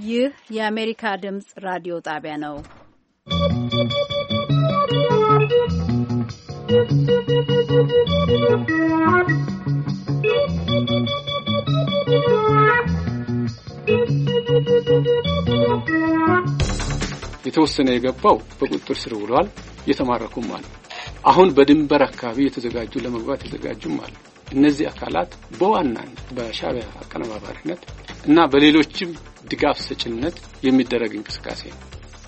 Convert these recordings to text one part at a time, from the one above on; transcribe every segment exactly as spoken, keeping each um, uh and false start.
ይህ የአሜሪካ ድምጽ ራዲዮ ጣቢያ ነው። የተወሰነ የገባው በቁጥጥር ስር ውሏል። የተማረኩም አለ። አሁን በድንበር አካባቢ የተዘጋጁ ለመግባት የተዘጋጁም አሉ። እነዚህ አካላት በዋናነት በሻዕቢያ አቀነባባሪነት እና በሌሎችም ድጋፍ ሰጭነት የሚደረግ እንቅስቃሴ ነው።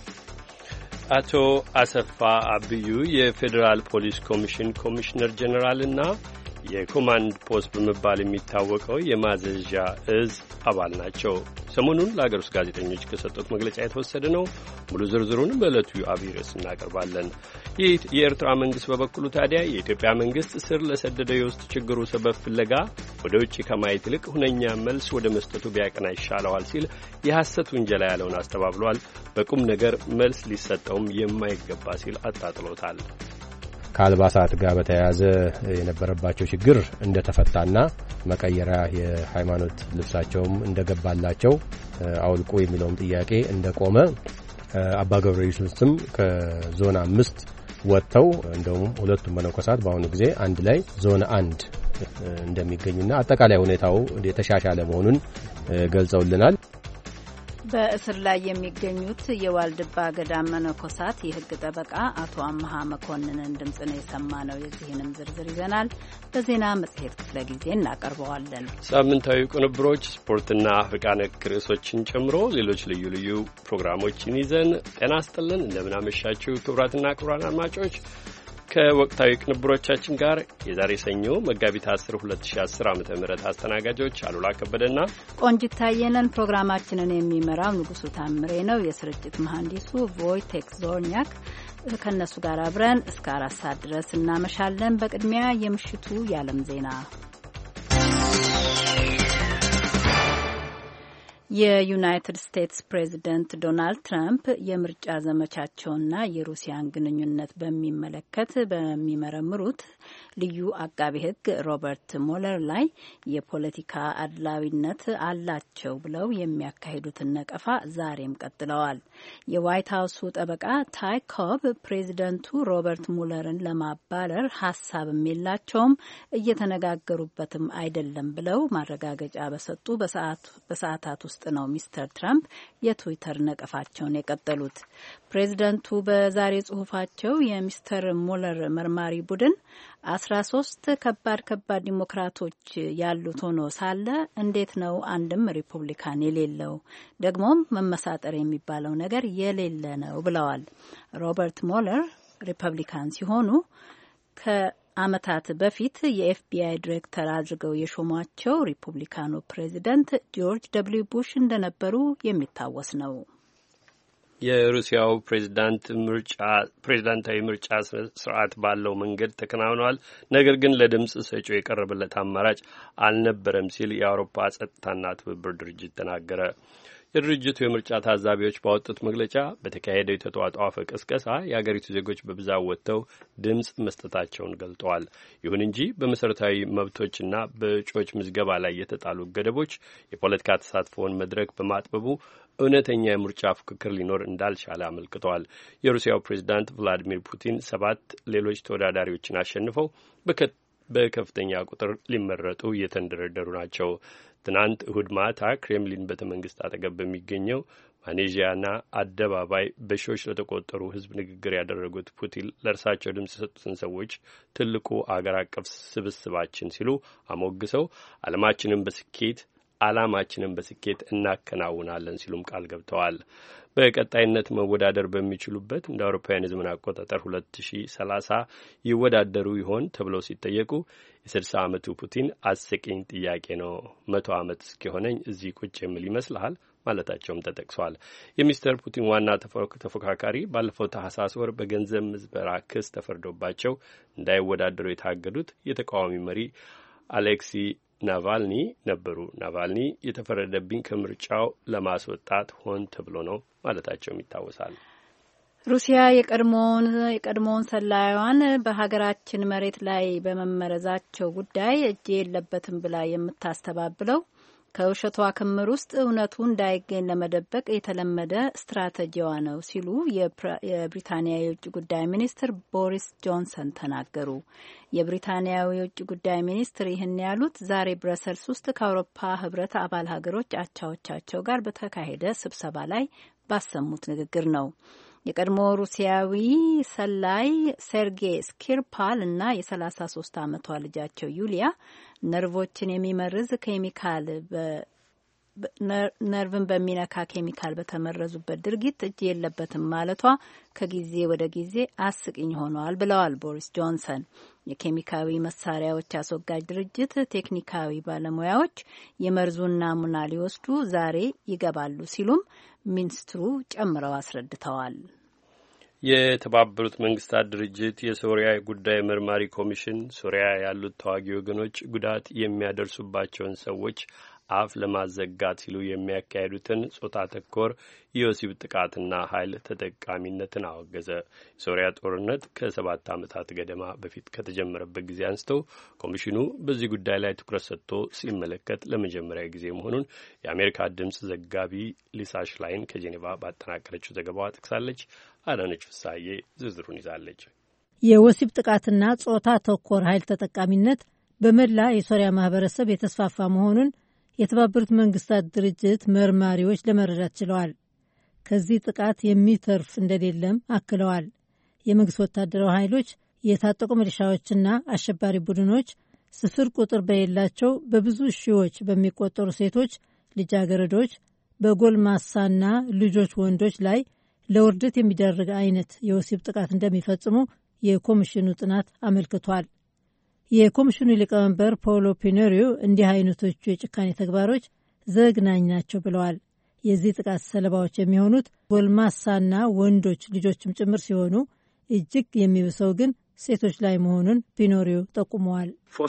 አቶ አሰፋ አብዩ የፌዴራል ፖሊስ ኮሚሽን ኮሚሽነር ጀነራል እና የኮማንድ ፖስት በመባል የሚታወቀው የማዘዣ እዝ አባል ናቸው። ሰሞኑን ለአገር ውስጥ ጋዜጠኞች ከሰጡት መግለጫ የተወሰደ ነው። ሙሉ ዝርዝሩን በዕለቱ አብይ ርዕስ እናቀርባለን። የኤርትራ መንግስት በበኩሉ ታዲያ የኢትዮጵያ መንግስት ስር ለሰደደው የውስጥ ችግሩ ሰበብ ፍለጋ ወደ ውጭ ከማየት ይልቅ ሁነኛ መልስ ወደ መስጠቱ ቢያቀና ይሻለዋል ሲል የሐሰት ውንጀላ ያለውን አስተባብሏል። በቁም ነገር መልስ ሊሰጠውም የማይገባ ሲል አጣጥሎታል። ከአልባሳት ጋር በተያያዘ የነበረባቸው ችግር እንደተፈታና መቀየሪያ የሃይማኖት ልብሳቸውም እንደገባላቸው አውልቆ የሚለውም ጥያቄ እንደቆመ አባ ገብረ ኢየሱስም ከዞን አምስት ወጥተው እንደውም ሁለቱም መነኮሳት በአሁኑ ጊዜ አንድ ላይ ዞን አንድ እንደሚገኙና አጠቃላይ ሁኔታው የተሻሻለ መሆኑን ገልጸውልናል። በእስር ላይ የሚገኙት የዋልድባ ገዳም መነኮሳት የሕግ ጠበቃ አቶ አመሃ መኮንንን ድምጽ ነው የሰማነው። የዚህንም ዝርዝር ይዘናል። በዜና መጽሔት ክፍለ ጊዜ እናቀርበዋለን። ሳምንታዊ ቅንብሮች፣ ስፖርትና አፍሪካ ነክ ርዕሶችን ጨምሮ ሌሎች ልዩ ልዩ ፕሮግራሞችን ይዘን ጤና ይስጥልን። እንደምን አመሻችሁ ክቡራትና ክቡራን አድማጮች። ከወቅታዊ ቅንብሮቻችን ጋር የዛሬ ሰኞ መጋቢት አስር ሁለት ሺህ አስር ዓመተ ምህረት አስተናጋጆች አሉላ ከበደና ቆንጂት ታየነን። ፕሮግራማችንን የሚመራው ንጉሱ ታምሬ ነው። የስርጭት መሐንዲሱ ቮይቴክ ዞርኛክ። ከነሱ ጋር አብረን እስከ አራት ሰዓት ድረስ እናመሻለን። በቅድሚያ የምሽቱ የዓለም ዜና። የዩናይትድ ስቴትስ ፕሬዚደንት ዶናልድ ትራምፕ የምርጫ ዘመቻቸውና የሩሲያን ግንኙነት በሚመለከት በሚመረምሩት ልዩ አቃቤ ሕግ ሮበርት ሞለር ላይ የፖለቲካ አድላዊነት አላቸው ብለው የሚያካሂዱትን ነቀፋ ዛሬም ቀጥለዋል። የዋይት ሀውሱ ጠበቃ ታይ ኮብ ፕሬዚደንቱ ሮበርት ሙለርን ለማባረር ሀሳብም የላቸውም፣ እየተነጋገሩበትም አይደለም ብለው ማረጋገጫ በሰጡ በሰዓታት ውስጥ ነው ሚስተር ትራምፕ የትዊተር ነቀፋቸውን የቀጠሉት። ፕሬዚደንቱ በዛሬ ጽሁፋቸው የሚስተር ሙለር መርማሪ ቡድን አስራ ሶስት ከባድ ከባድ ዲሞክራቶች ያሉት ሆኖ ሳለ እንዴት ነው አንድም ሪፑብሊካን የሌለው? ደግሞም መመሳጠር የሚባለው ነገር የሌለ ነው ብለዋል። ሮበርት ሙለር ሪፐብሊካን ሲሆኑ ከዓመታት በፊት የኤፍቢአይ ዲሬክተር አድርገው የሾሟቸው ሪፑብሊካኑ ፕሬዚደንት ጆርጅ ደብሊው ቡሽ እንደነበሩ የሚታወስ ነው። የሩሲያው ፕሬዝዳንት ምርጫ ፕሬዝዳንታዊ ምርጫ ስርዓት ባለው መንገድ ተከናውኗል። ነገር ግን ለድምጽ ሰጪው የቀረበለት አማራጭ አልነበረም ሲል የአውሮፓ ጸጥታና ትብብር ድርጅት ተናገረ። የድርጅቱ የምርጫ ታዛቢዎች ባወጡት መግለጫ በተካሄደው የተጧጧፈ ቅስቀሳ የአገሪቱ ዜጎች በብዛት ወጥተው ድምጽ መስጠታቸውን ገልጠዋል። ይሁን እንጂ በመሰረታዊ መብቶችና በእጩዎች ምዝገባ ላይ የተጣሉ ገደቦች የፖለቲካ ተሳትፎውን መድረክ በማጥበቡ እውነተኛ የምርጫ ፍክክር ሊኖር እንዳልቻለ አመልክተዋል። የሩሲያው ፕሬዝዳንት ቭላዲሚር ፑቲን ሰባት ሌሎች ተወዳዳሪዎችን አሸንፈው በከፍተኛ ቁጥር ሊመረጡ እየተንደረደሩ ናቸው። ትናንት እሁድ ማታ ክሬምሊን ቤተ መንግስት አጠገብ በሚገኘው ማኔዥያና አደባባይ በሺዎች ለተቆጠሩ ሕዝብ ንግግር ያደረጉት ፑቲን ለእርሳቸው ድምጽ የሰጡትን ሰዎች ትልቁ አገር አቀፍ ስብስባችን ሲሉ አሞግሰው ዓለማችንን በስኬት ዓላማችንን በስኬት እናከናውናለን ሲሉም ቃል ገብተዋል። በቀጣይነት መወዳደር በሚችሉበት እንደ አውሮፓውያን የዘመን አቆጣጠር ሁለት ሺህ ሰላሳ ይወዳደሩ ይሆን ተብለው ሲጠየቁ የስልሳ ዓመቱ ፑቲን አስቂኝ ጥያቄ ነው፣ መቶ ዓመት እስኪሆነኝ እዚህ ቁጭ የሚል ይመስልሃል ማለታቸውም ተጠቅሷል። የሚስተር ፑቲን ዋና ተፎካካሪ ባለፈው ታህሳስ ወር በገንዘብ ምዝበራ ክስ ተፈርዶባቸው እንዳይወዳደሩ የታገዱት የተቃዋሚ መሪ አሌክሲ ናቫልኒ ነበሩ። ናቫልኒ የተፈረደብኝ ከምርጫው ለማስወጣት ሆን ተብሎ ነው ማለታቸውም ይታወሳል። ሩሲያ የቀድሞውን የቀድሞውን ሰላዩዋን በሀገራችን መሬት ላይ በመመረዛቸው ጉዳይ እጅ የለበትም ብላ የምታስተባብለው ከውሸቷ ክምር ውስጥ እውነቱ እንዳይገኝ ለመደበቅ የተለመደ ስትራቴጂዋ ነው ሲሉ የብሪታንያ የውጭ ጉዳይ ሚኒስትር ቦሪስ ጆንሰን ተናገሩ። የብሪታንያው የውጭ ጉዳይ ሚኒስትር ይህን ያሉት ዛሬ ብረሰልስ ውስጥ ከአውሮፓ ህብረት አባል ሀገሮች አቻዎቻቸው ጋር በተካሄደ ስብሰባ ላይ ባሰሙት ንግግር ነው። የቀድሞ ሩሲያዊ ሰላይ ሴርጌይ ስኪርፓል እና የሰላሳ ሶስት ዓመቷ ልጃቸው ዩሊያ ነርቮችን የሚመርዝ ኬሚካል ነርቭን በሚነካ ኬሚካል በተመረዙበት ድርጊት እጅ የለበትም ማለቷ ከጊዜ ወደ ጊዜ አስቂኝ ሆኗል ብለዋል ቦሪስ ጆንሰን። የኬሚካዊ መሳሪያዎች አስወጋጅ ድርጅት ቴክኒካዊ ባለሙያዎች የመርዙን ናሙና ሊወስዱ ዛሬ ይገባሉ ሲሉም ሚኒስትሩ ጨምረው አስረድተዋል። የተባበሩት መንግስታት ድርጅት የሶሪያ ጉዳይ መርማሪ ኮሚሽን ሶሪያ ያሉት ተዋጊ ወገኖች ጉዳት የሚያደርሱባቸውን ሰዎች አፍ ለማዘጋት ሲሉ የሚያካሄዱትን ጾታ ተኮር የወሲብ ጥቃትና ኃይል ተጠቃሚነትን አወገዘ። የሶሪያ ጦርነት ከሰባት ዓመታት ገደማ በፊት ከተጀመረበት ጊዜ አንስተው ኮሚሽኑ በዚህ ጉዳይ ላይ ትኩረት ሰጥቶ ሲመለከት ለመጀመሪያ ጊዜ መሆኑን የአሜሪካ ድምፅ ዘጋቢ ሊሳ ሽላይን ከጄኔቫ ባጠናቀረችው ዘገባዋ ጠቅሳለች። አዳነች ፍሳዬ ዝርዝሩን ይዛለች። የወሲብ ጥቃትና ጾታ ተኮር ኃይል ተጠቃሚነት በመላ የሶሪያ ማህበረሰብ የተስፋፋ መሆኑን የተባበሩት መንግስታት ድርጅት መርማሪዎች ለመረዳት ችለዋል። ከዚህ ጥቃት የሚተርፍ እንደሌለም አክለዋል። የመንግስት ወታደራዊ ኃይሎች፣ የታጠቁ ሚሊሻዎችና አሸባሪ ቡድኖች ስፍር ቁጥር በሌላቸው በብዙ ሺዎች በሚቆጠሩ ሴቶች፣ ልጃገረዶች፣ በጎልማሳና ልጆች ወንዶች ላይ ለውርደት የሚደረግ አይነት የወሲብ ጥቃት እንደሚፈጽሙ የኮሚሽኑ ጥናት አመልክቷል። የኮሚሽኑ ሊቀመንበር ፓውሎ ፒኖሪዮ እንዲህ አይነቶቹ የጭካኔ ተግባሮች ዘግናኝ ናቸው ብለዋል። የዚህ ጥቃት ሰለባዎች የሚሆኑት ጎልማሳና ወንዶች ልጆችም ጭምር ሲሆኑ እጅግ የሚብሰው ግን ሴቶች ላይ መሆኑን ፒኖሪዮ ጠቁመዋል።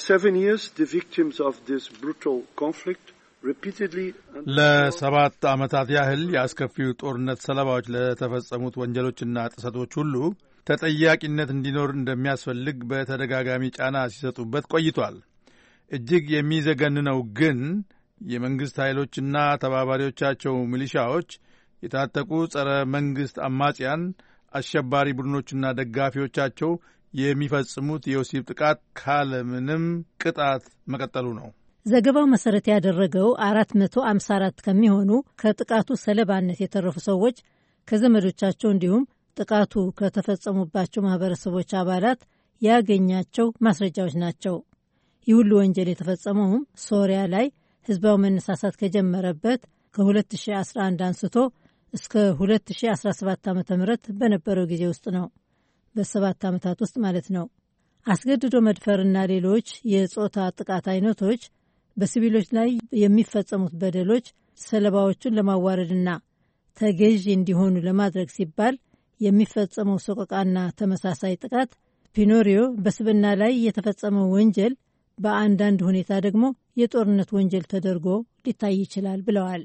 ለሰባት ዓመታት ያህል የአስከፊው ጦርነት ሰለባዎች ለተፈጸሙት ወንጀሎችና ጥሰቶች ሁሉ ተጠያቂነት እንዲኖር እንደሚያስፈልግ በተደጋጋሚ ጫና ሲሰጡበት ቆይቷል። እጅግ የሚዘገንነው ግን የመንግሥት ኃይሎችና ተባባሪዎቻቸው ሚሊሻዎች፣ የታጠቁ ጸረ መንግሥት አማጽያን፣ አሸባሪ ቡድኖችና ደጋፊዎቻቸው የሚፈጽሙት የወሲብ ጥቃት ካለምንም ቅጣት መቀጠሉ ነው። ዘገባው መሰረት ያደረገው አራት መቶ ሃምሳ አራት ከሚሆኑ ከጥቃቱ ሰለባነት የተረፉ ሰዎች ከዘመዶቻቸው እንዲሁም ጥቃቱ ከተፈጸሙባቸው ማህበረሰቦች አባላት ያገኛቸው ማስረጃዎች ናቸው። ይህ ሁሉ ወንጀል የተፈጸመውም ሶሪያ ላይ ህዝባዊ መነሳሳት ከጀመረበት ከ2011 አንስቶ እስከ ሁለት ሺህ አስራ ሰባት ዓ.ም በነበረው ጊዜ ውስጥ ነው። በሰባት ዓመታት ውስጥ ማለት ነው። አስገድዶ መድፈርና ሌሎች የጾታ ጥቃት አይነቶች በሲቪሎች ላይ የሚፈጸሙት በደሎች ሰለባዎቹን ለማዋረድና ተገዥ እንዲሆኑ ለማድረግ ሲባል የሚፈጸመው ሰቆቃና ተመሳሳይ ጥቃት ፒኖሪዮ በስብና ላይ የተፈጸመው ወንጀል በአንዳንድ ሁኔታ ደግሞ የጦርነት ወንጀል ተደርጎ ሊታይ ይችላል ብለዋል።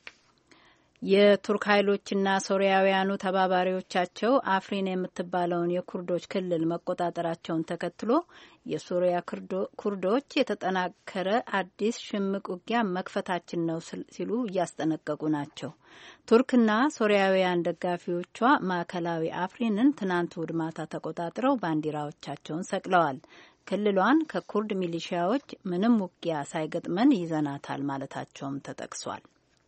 የቱርክ ኃይሎችና ሶሪያውያኑ ተባባሪዎቻቸው አፍሪን የምትባለውን የኩርዶች ክልል መቆጣጠራቸውን ተከትሎ የሶሪያ ኩርዶች የተጠናከረ አዲስ ሽምቅ ውጊያ መክፈታችን ነው ሲሉ እያስጠነቀቁ ናቸው። ቱርክና ሶሪያውያን ደጋፊዎቿ ማዕከላዊ አፍሪንን ትናንት እሁድ ማታ ተቆጣጥረው ባንዲራዎቻቸውን ሰቅለዋል። ክልሏን ከኩርድ ሚሊሺያዎች ምንም ውጊያ ሳይገጥመን ይዘናታል ማለታቸውም ተጠቅሷል።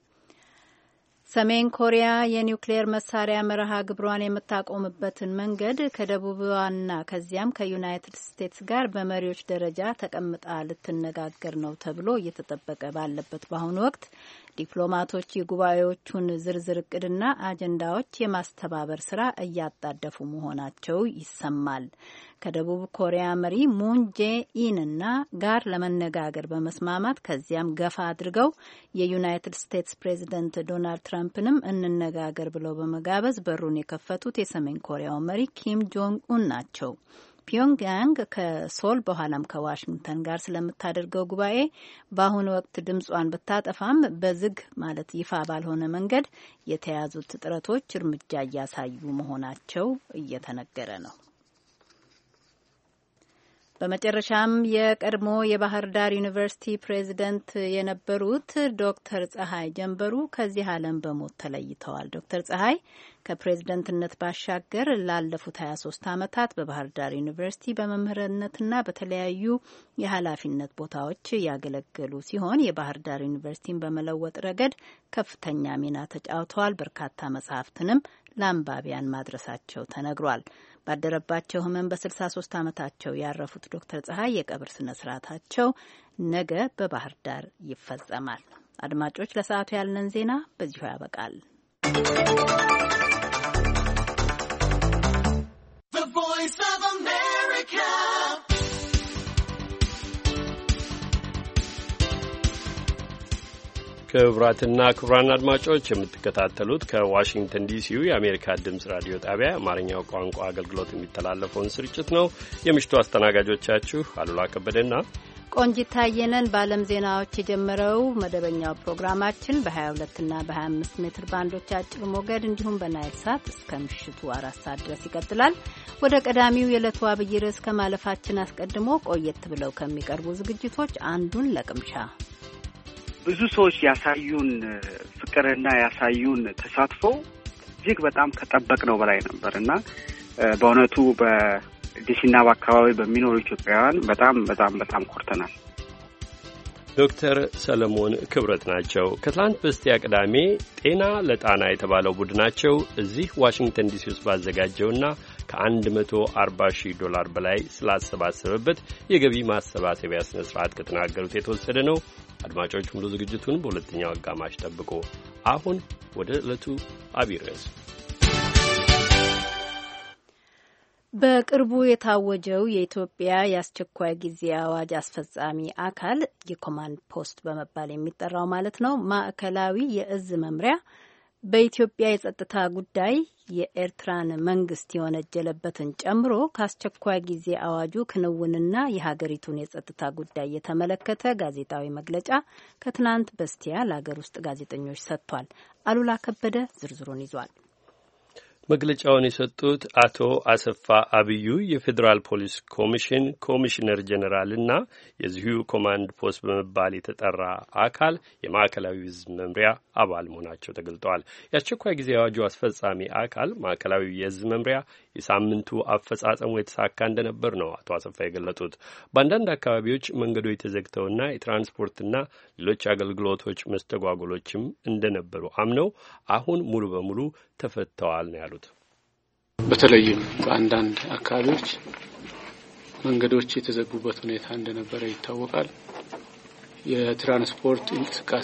ሰሜን ኮሪያ የኒውክሌር መሳሪያ መርሃ ግብሯን የምታቆምበትን መንገድ ከደቡብዋና ከዚያም ከዩናይትድ ስቴትስ ጋር በመሪዎች ደረጃ ተቀምጣ ልትነጋገር ነው ተብሎ እየተጠበቀ ባለበት በአሁኑ ወቅት ዲፕሎማቶች የጉባኤዎቹን ዝርዝር እቅድና አጀንዳዎች የማስተባበር ስራ እያጣደፉ መሆናቸው ይሰማል። ከደቡብ ኮሪያ መሪ ሙን ጄኢንና ጋር ለመነጋገር በመስማማት ከዚያም ገፋ አድርገው የዩናይትድ ስቴትስ ፕሬዚደንት ዶናልድ ትራምፕንም እንነጋገር ብለው በመጋበዝ በሩን የከፈቱት የሰሜን ኮሪያው መሪ ኪም ጆንግ ኡን ናቸው። ፒዮንግያንግ ከሶል በኋላም ከዋሽንግተን ጋር ስለምታደርገው ጉባኤ በአሁኑ ወቅት ድምጿን ብታጠፋም በዝግ ማለት ይፋ ባልሆነ መንገድ የተያዙት ጥረቶች እርምጃ እያሳዩ መሆናቸው እየተነገረ ነው። በመጨረሻም የቀድሞ የባህር ዳር ዩኒቨርሲቲ ፕሬዝደንት የነበሩት ዶክተር ፀሐይ ጀንበሩ ከዚህ ዓለም በሞት ተለይተዋል። ዶክተር ፀሐይ ከፕሬዝደንትነት ባሻገር ላለፉት ሀያ ሶስት ዓመታት በባህር ዳር ዩኒቨርሲቲ በመምህርነትና በተለያዩ የኃላፊነት ቦታዎች ያገለገሉ ሲሆን የባህር ዳር ዩኒቨርሲቲን በመለወጥ ረገድ ከፍተኛ ሚና ተጫውተዋል። በርካታ መጽሐፍትንም ለአንባቢያን ማድረሳቸው ተነግሯል። ባደረባቸው ህመም በስልሳ ሶስት ዓመታቸው ያረፉት ዶክተር ፀሐይ የቀብር ስነ ስርዓታቸው ነገ በባህር ዳር ይፈጸማል። አድማጮች፣ ለሰዓቱ ያለን ዜና በዚሁ ያበቃል። ክቡራትና ክቡራን አድማጮች የምትከታተሉት ከዋሽንግተን ዲሲው የአሜሪካ ድምጽ ራዲዮ ጣቢያ አማርኛው ቋንቋ አገልግሎት የሚተላለፈውን ስርጭት ነው። የምሽቱ አስተናጋጆቻችሁ አሉላ ከበደና ቆንጂት ታየነን። በዓለም ዜናዎች የጀመረው መደበኛው ፕሮግራማችን በ22 እና በ25 ሜትር ባንዶች አጭር ሞገድ እንዲሁም በናይል ሳት እስከ ምሽቱ አራት ሰዓት ድረስ ይቀጥላል። ወደ ቀዳሚው የዕለቱ አብይ ርዕስ ከማለፋችን አስቀድሞ ቆየት ብለው ከሚቀርቡ ዝግጅቶች አንዱን ለቅምሻ ብዙ ሰዎች ያሳዩን ፍቅርና ያሳዩን ተሳትፎ እጅግ በጣም ከጠበቅነው በላይ ነበር እና በእውነቱ በዲሲና በአካባቢ በሚኖሩ ኢትዮጵያውያን በጣም በጣም በጣም ኮርተናል። ዶክተር ሰለሞን ክብረት ናቸው። ከትላንት በስቲያ ቅዳሜ ጤና ለጣና የተባለው ቡድናቸው እዚህ ዋሽንግተን ዲሲ ውስጥ ባዘጋጀውና ከአንድ መቶ አርባ ሺህ ዶላር በላይ ስላሰባሰበበት የገቢ ማሰባሰቢያ ስነ ስርዓት ከተናገሩት የተወሰደ ነው። አድማጮች፣ ሙሉ ዝግጅቱን በሁለተኛው አጋማሽ ጠብቁ። አሁን ወደ ዕለቱ አብይ ርዕስ። በቅርቡ የታወጀው የኢትዮጵያ የአስቸኳይ ጊዜ አዋጅ አስፈጻሚ አካል የኮማንድ ፖስት በመባል የሚጠራው ማለት ነው ማዕከላዊ የእዝ መምሪያ በኢትዮጵያ የጸጥታ ጉዳይ የኤርትራን መንግስት የወነጀለበትን ጨምሮ ከአስቸኳይ ጊዜ አዋጁ ክንውንና የሀገሪቱን የጸጥታ ጉዳይ የተመለከተ ጋዜጣዊ መግለጫ ከትናንት በስቲያ ለሀገር ውስጥ ጋዜጠኞች ሰጥቷል። አሉላ ከበደ ዝርዝሩን ይዟል። መግለጫውን የሰጡት አቶ አሰፋ አብዩ የፌዴራል ፖሊስ ኮሚሽን ኮሚሽነር ጀኔራልና የዚሁ ኮማንድ ፖስት በመባል የተጠራ አካል የማዕከላዊ እዝ መምሪያ አባል መሆናቸው ተገልጠዋል። የአስቸኳይ ጊዜ አዋጁ አስፈጻሚ አካል ማዕከላዊ የእዝ መምሪያ የሳምንቱ አፈጻጸሙ የተሳካ እንደነበር ነው አቶ አሰፋ የገለጡት። በአንዳንድ አካባቢዎች መንገዶች ተዘግተውና የትራንስፖርትና ሌሎች አገልግሎቶች መስተጓጎሎችም እንደነበሩ አምነው አሁን ሙሉ በሙሉ ተፈተዋል ነው ያሉት። በተለይም በአንዳንድ አካባቢዎች መንገዶች የተዘጉበት ሁኔታ እንደነበረ ይታወቃል። የትራንስፖርት እንቅስቃሴ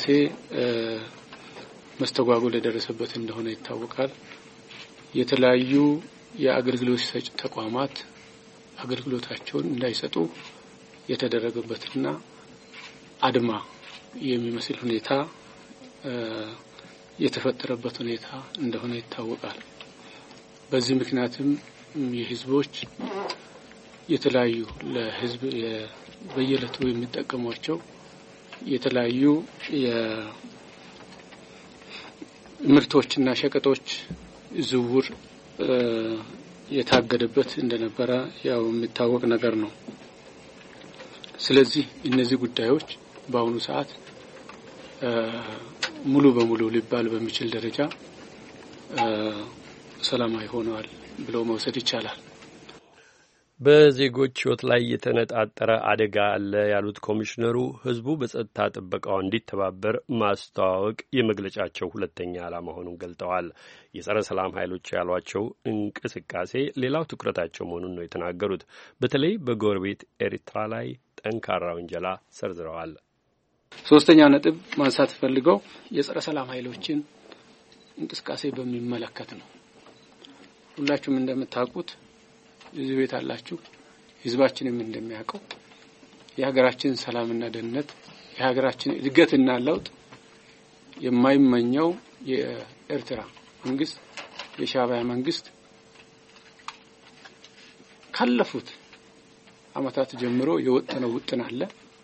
መስተጓጎል የደረሰበት እንደሆነ ይታወቃል። የተለያዩ የአገልግሎት ሰጪ ተቋማት አገልግሎታቸውን እንዳይሰጡ የተደረገበትና አድማ የሚመስል ሁኔታ የተፈጠረበት ሁኔታ እንደሆነ ይታወቃል። በዚህ ምክንያትም የህዝቦች የተለያዩ ለህዝብ በየዕለቱ የሚጠቀሟቸው የተለያዩ የምርቶችና ሸቀጦች ዝውውር የታገደበት እንደነበረ ያው የሚታወቅ ነገር ነው። ስለዚህ እነዚህ ጉዳዮች በአሁኑ ሰዓት ሙሉ በሙሉ ሊባል በሚችል ደረጃ ሰላማዊ ሆነዋል ብሎ መውሰድ ይቻላል። በዜጎች ሕይወት ላይ የተነጣጠረ አደጋ አለ ያሉት ኮሚሽነሩ ህዝቡ በጸጥታ ጥበቃው እንዲተባበር ማስተዋወቅ የመግለጫቸው ሁለተኛ ዓላማ መሆኑን ገልጠዋል። የጸረ ሰላም ኃይሎች ያሏቸው እንቅስቃሴ ሌላው ትኩረታቸው መሆኑን ነው የተናገሩት። በተለይ በጎረቤት ኤርትራ ላይ ጠንካራ ወንጀላ ሰርዝረዋል። ሶስተኛው ነጥብ ማንሳት ፈልገው የጸረ ሰላም ኃይሎችን እንቅስቃሴ በሚመለከት ነው። ሁላችሁም እንደምታውቁት እዚህ ቤት አላችሁ፣ ህዝባችንም እንደሚያውቀው የሀገራችን ሰላምና ደህንነት የሀገራችን እድገትና ለውጥ የማይመኘው የኤርትራ መንግስት የሻዕቢያ መንግስት ካለፉት አመታት ጀምሮ የወጠነው ውጥን አለ፣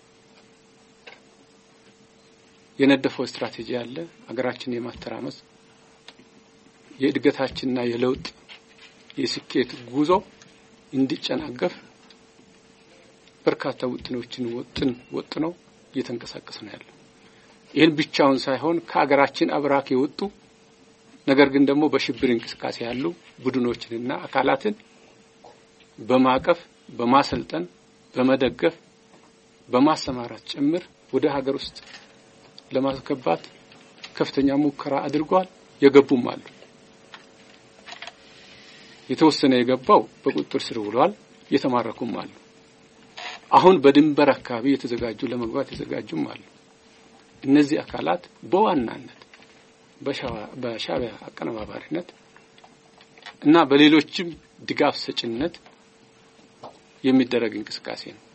የነደፈው ስትራቴጂ አለ። ሀገራችን የማተራመስ የእድገታችንና የለውጥ የስኬት ጉዞ እንዲጨናገፍ በርካታ ውጥኖችን ወጥን ወጥነው እየተንቀሳቀሰ ነው ያለው። ይህን ብቻውን ሳይሆን ከሀገራችን አብራክ የወጡ ነገር ግን ደግሞ በሽብር እንቅስቃሴ ያሉ ቡድኖችንና አካላትን በማቀፍ በማሰልጠን በመደገፍ በማሰማራት ጭምር ወደ ሀገር ውስጥ ለማስገባት ከፍተኛ ሙከራ አድርጓል። የገቡም አሉ። የተወሰነ የገባው በቁጥጥር ስር ውሏል። የተማረኩም አሉ። አሁን በድንበር አካባቢ የተዘጋጁ ለመግባት የተዘጋጁም አሉ። እነዚህ አካላት በዋናነት በሻዕቢያ አቀነባባሪነት እና በሌሎችም ድጋፍ ሰጭነት የሚደረግ እንቅስቃሴ ነው።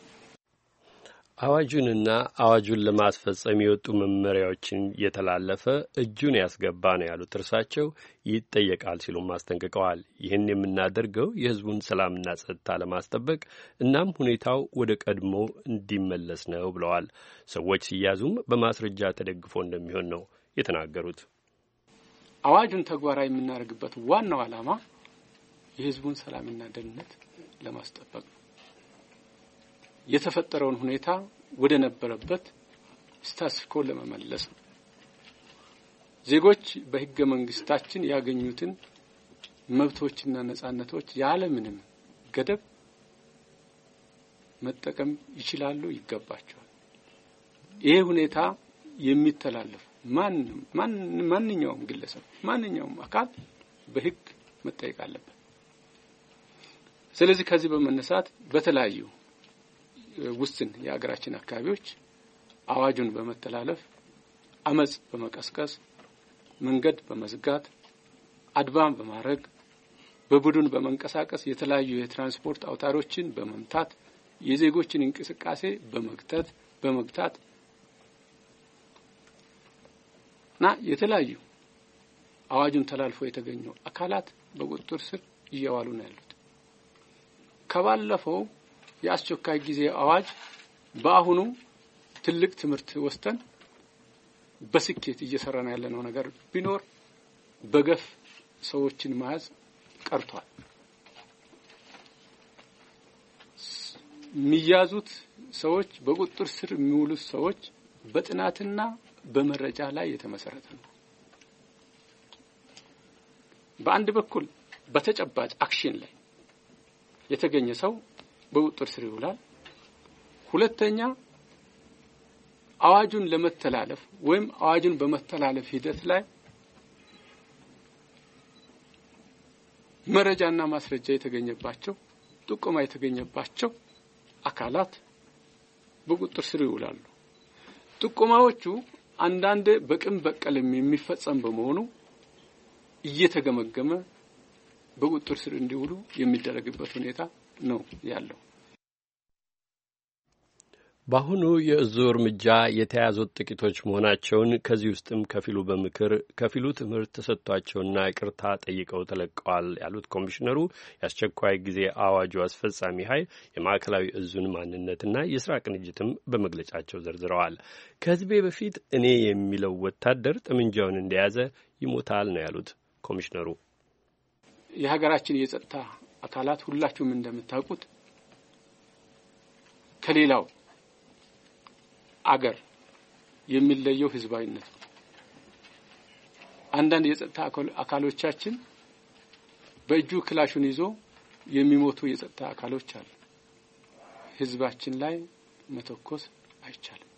አዋጁንና አዋጁን ለማስፈጸም የወጡ መመሪያዎችን የተላለፈ እጁን ያስገባ ነው ያሉት እርሳቸው ይጠየቃል ሲሉም አስጠንቅቀዋል። ይህን የምናደርገው የሕዝቡን ሰላምና ጸጥታ ለማስጠበቅ እናም ሁኔታው ወደ ቀድሞ እንዲመለስ ነው ብለዋል። ሰዎች ሲያዙም በማስረጃ ተደግፎ እንደሚሆን ነው የተናገሩት። አዋጁን ተግባራዊ የምናደርግበት ዋናው ዓላማ የሕዝቡን ሰላምና ደህንነት ለማስጠበቅ ነው። የተፈጠረውን ሁኔታ ወደ ነበረበት ስታስኮ ለመመለስ ነው። ዜጎች በሕገ መንግስታችን ያገኙትን መብቶችና ነጻነቶች ያለምንም ገደብ መጠቀም ይችላሉ፣ ይገባቸዋል። ይሄ ሁኔታ የሚተላለፍ ማንንም ማንኛውም ግለሰብ ማንኛውም አካል በሕግ መጠየቅ አለበት። ስለዚህ ከዚህ በመነሳት በተለያዩ ውስን የሀገራችን አካባቢዎች አዋጁን በመተላለፍ አመጽ በመቀስቀስ መንገድ በመዝጋት አድባም በማድረግ በቡድን በመንቀሳቀስ የተለያዩ የትራንስፖርት አውታሮችን በመምታት የዜጎችን እንቅስቃሴ በመግታት በመግታት ና የተለያዩ አዋጁን ተላልፎ የተገኙ አካላት በቁጥጥር ስር እየዋሉ ነው ያሉት። ከባለፈው የአስቸኳይ ጊዜ አዋጅ በአሁኑ ትልቅ ትምህርት ወስተን በስኬት እየሰራን ያለነው ነገር ቢኖር በገፍ ሰዎችን መያዝ ቀርቷል። የሚያዙት ሰዎች በቁጥጥር ስር የሚውሉት ሰዎች በጥናትና በመረጃ ላይ የተመሰረተ ነው። በአንድ በኩል በተጨባጭ አክሽን ላይ የተገኘ ሰው በቁጥጥር ስር ይውላል። ሁለተኛ አዋጁን ለመተላለፍ ወይም አዋጁን በመተላለፍ ሂደት ላይ መረጃና ማስረጃ የተገኘባቸው ጥቆማ የተገኘባቸው አካላት በቁጥጥር ስር ይውላሉ። ጥቆማዎቹ አንዳንድ በቅም በቀልም የሚፈጸም በመሆኑ እየተገመገመ በቁጥጥር ስር እንዲውሉ የሚደረግበት ሁኔታ ነው ያለው። በአሁኑ የእዙ እርምጃ የተያዙት ጥቂቶች መሆናቸውን ከዚህ ውስጥም ከፊሉ በምክር ከፊሉ ትምህርት ተሰጥቷቸውና ይቅርታ ጠይቀው ተለቀዋል ያሉት ኮሚሽነሩ የአስቸኳይ ጊዜ አዋጁ አስፈጻሚ ኃይል የማዕከላዊ እዙን ማንነትና የስራ ቅንጅትም በመግለጫቸው ዘርዝረዋል። ከህዝቤ በፊት እኔ የሚለው ወታደር ጠመንጃውን እንደያዘ ይሞታል ነው ያሉት ኮሚሽነሩ። የሀገራችን የጸጥታ አካላት ሁላችሁም እንደምታውቁት ከሌላው አገር የሚለየው ህዝባዊነት ነው። አንዳንድ የጸጥታ አካሎቻችን በእጁ ክላሹን ይዞ የሚሞቱ የጸጥታ አካሎች አሉ። ህዝባችን ላይ መተኮስ አይቻልም።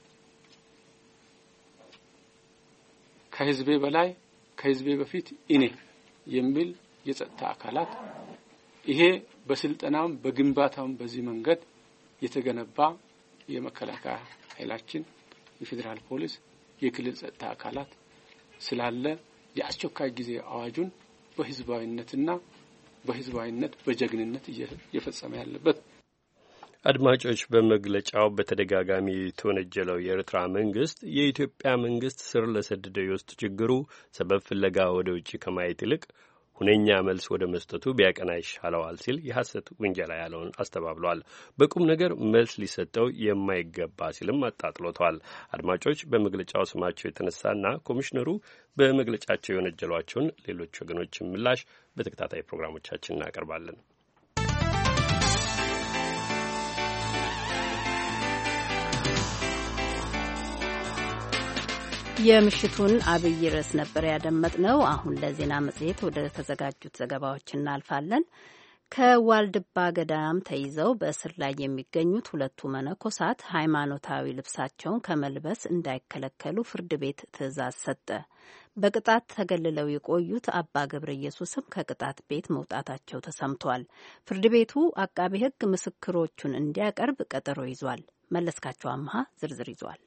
ከህዝቤ በላይ ከህዝቤ በፊት እኔ የሚል የጸጥታ አካላት ይሄ በስልጠናም በግንባታም በዚህ መንገድ የተገነባ የመከላከያ ኃይላችን የፌዴራል ፖሊስ የክልል ጸጥታ አካላት ስላለ የአስቸኳይ ጊዜ አዋጁን በህዝባዊነትና በህዝባዊነት በጀግንነት እየፈጸመ ያለበት። አድማጮች፣ በመግለጫው በተደጋጋሚ የተወነጀለው የኤርትራ መንግስት የኢትዮጵያ መንግስት ስር ለሰደደው የውስጥ ችግሩ ሰበብ ፍለጋ ወደ ውጭ ከማየት ይልቅ ሁነኛ መልስ ወደ መስጠቱ ቢያቀና ይሻለዋል ሲል የሐሰት ውንጀላ ያለውን አስተባብሏል። በቁም ነገር መልስ ሊሰጠው የማይገባ ሲልም አጣጥሎታል። አድማጮች፣ በመግለጫው ስማቸው የተነሳና ኮሚሽነሩ በመግለጫቸው የወነጀሏቸውን ሌሎች ወገኖችን ምላሽ በተከታታይ ፕሮግራሞቻችን እናቀርባለን። የምሽቱን አብይ ርዕስ ነበር ያደመጥነው። አሁን ለዜና መጽሔት ወደ ተዘጋጁት ዘገባዎች እናልፋለን። ከዋልድባ ገዳም ተይዘው በእስር ላይ የሚገኙት ሁለቱ መነኮሳት ሃይማኖታዊ ልብሳቸውን ከመልበስ እንዳይከለከሉ ፍርድ ቤት ትዕዛዝ ሰጠ። በቅጣት ተገልለው የቆዩት አባ ገብረ ኢየሱስም ከቅጣት ቤት መውጣታቸው ተሰምቷል። ፍርድ ቤቱ አቃቤ ሕግ ምስክሮቹን እንዲያቀርብ ቀጠሮ ይዟል። መለስካቸው አምሃ ዝርዝር ይዟል።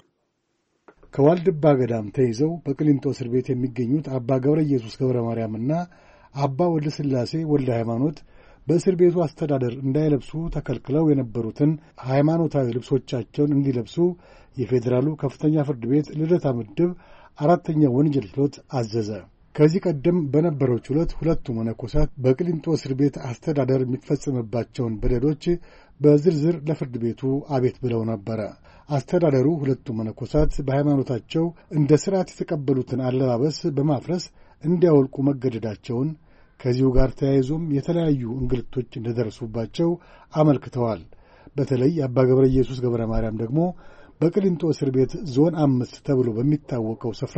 ከዋልድባ ገዳም ተይዘው በቅሊንጦ እስር ቤት የሚገኙት አባ ገብረ ኢየሱስ ገብረ ማርያምና አባ ወልደ ሥላሴ ወልደ ሃይማኖት በእስር ቤቱ አስተዳደር እንዳይለብሱ ተከልክለው የነበሩትን ሃይማኖታዊ ልብሶቻቸውን እንዲለብሱ የፌዴራሉ ከፍተኛ ፍርድ ቤት ልደታ ምድብ አራተኛ ወንጀል ችሎት አዘዘ። ከዚህ ቀደም በነበረው ችሎት ሁለቱ መነኮሳት በቅሊንጦ እስር ቤት አስተዳደር የሚፈጸምባቸውን በደሎች በዝርዝር ለፍርድ ቤቱ አቤት ብለው ነበረ። አስተዳደሩ ሁለቱ መነኮሳት በሃይማኖታቸው እንደ ሥርዓት የተቀበሉትን አለባበስ በማፍረስ እንዲያወልቁ መገደዳቸውን፣ ከዚሁ ጋር ተያይዞም የተለያዩ እንግልቶች እንደደረሱባቸው አመልክተዋል። በተለይ አባ ገብረ ኢየሱስ ገብረ ማርያም ደግሞ በቅሊንጦ እስር ቤት ዞን አምስት ተብሎ በሚታወቀው ስፍራ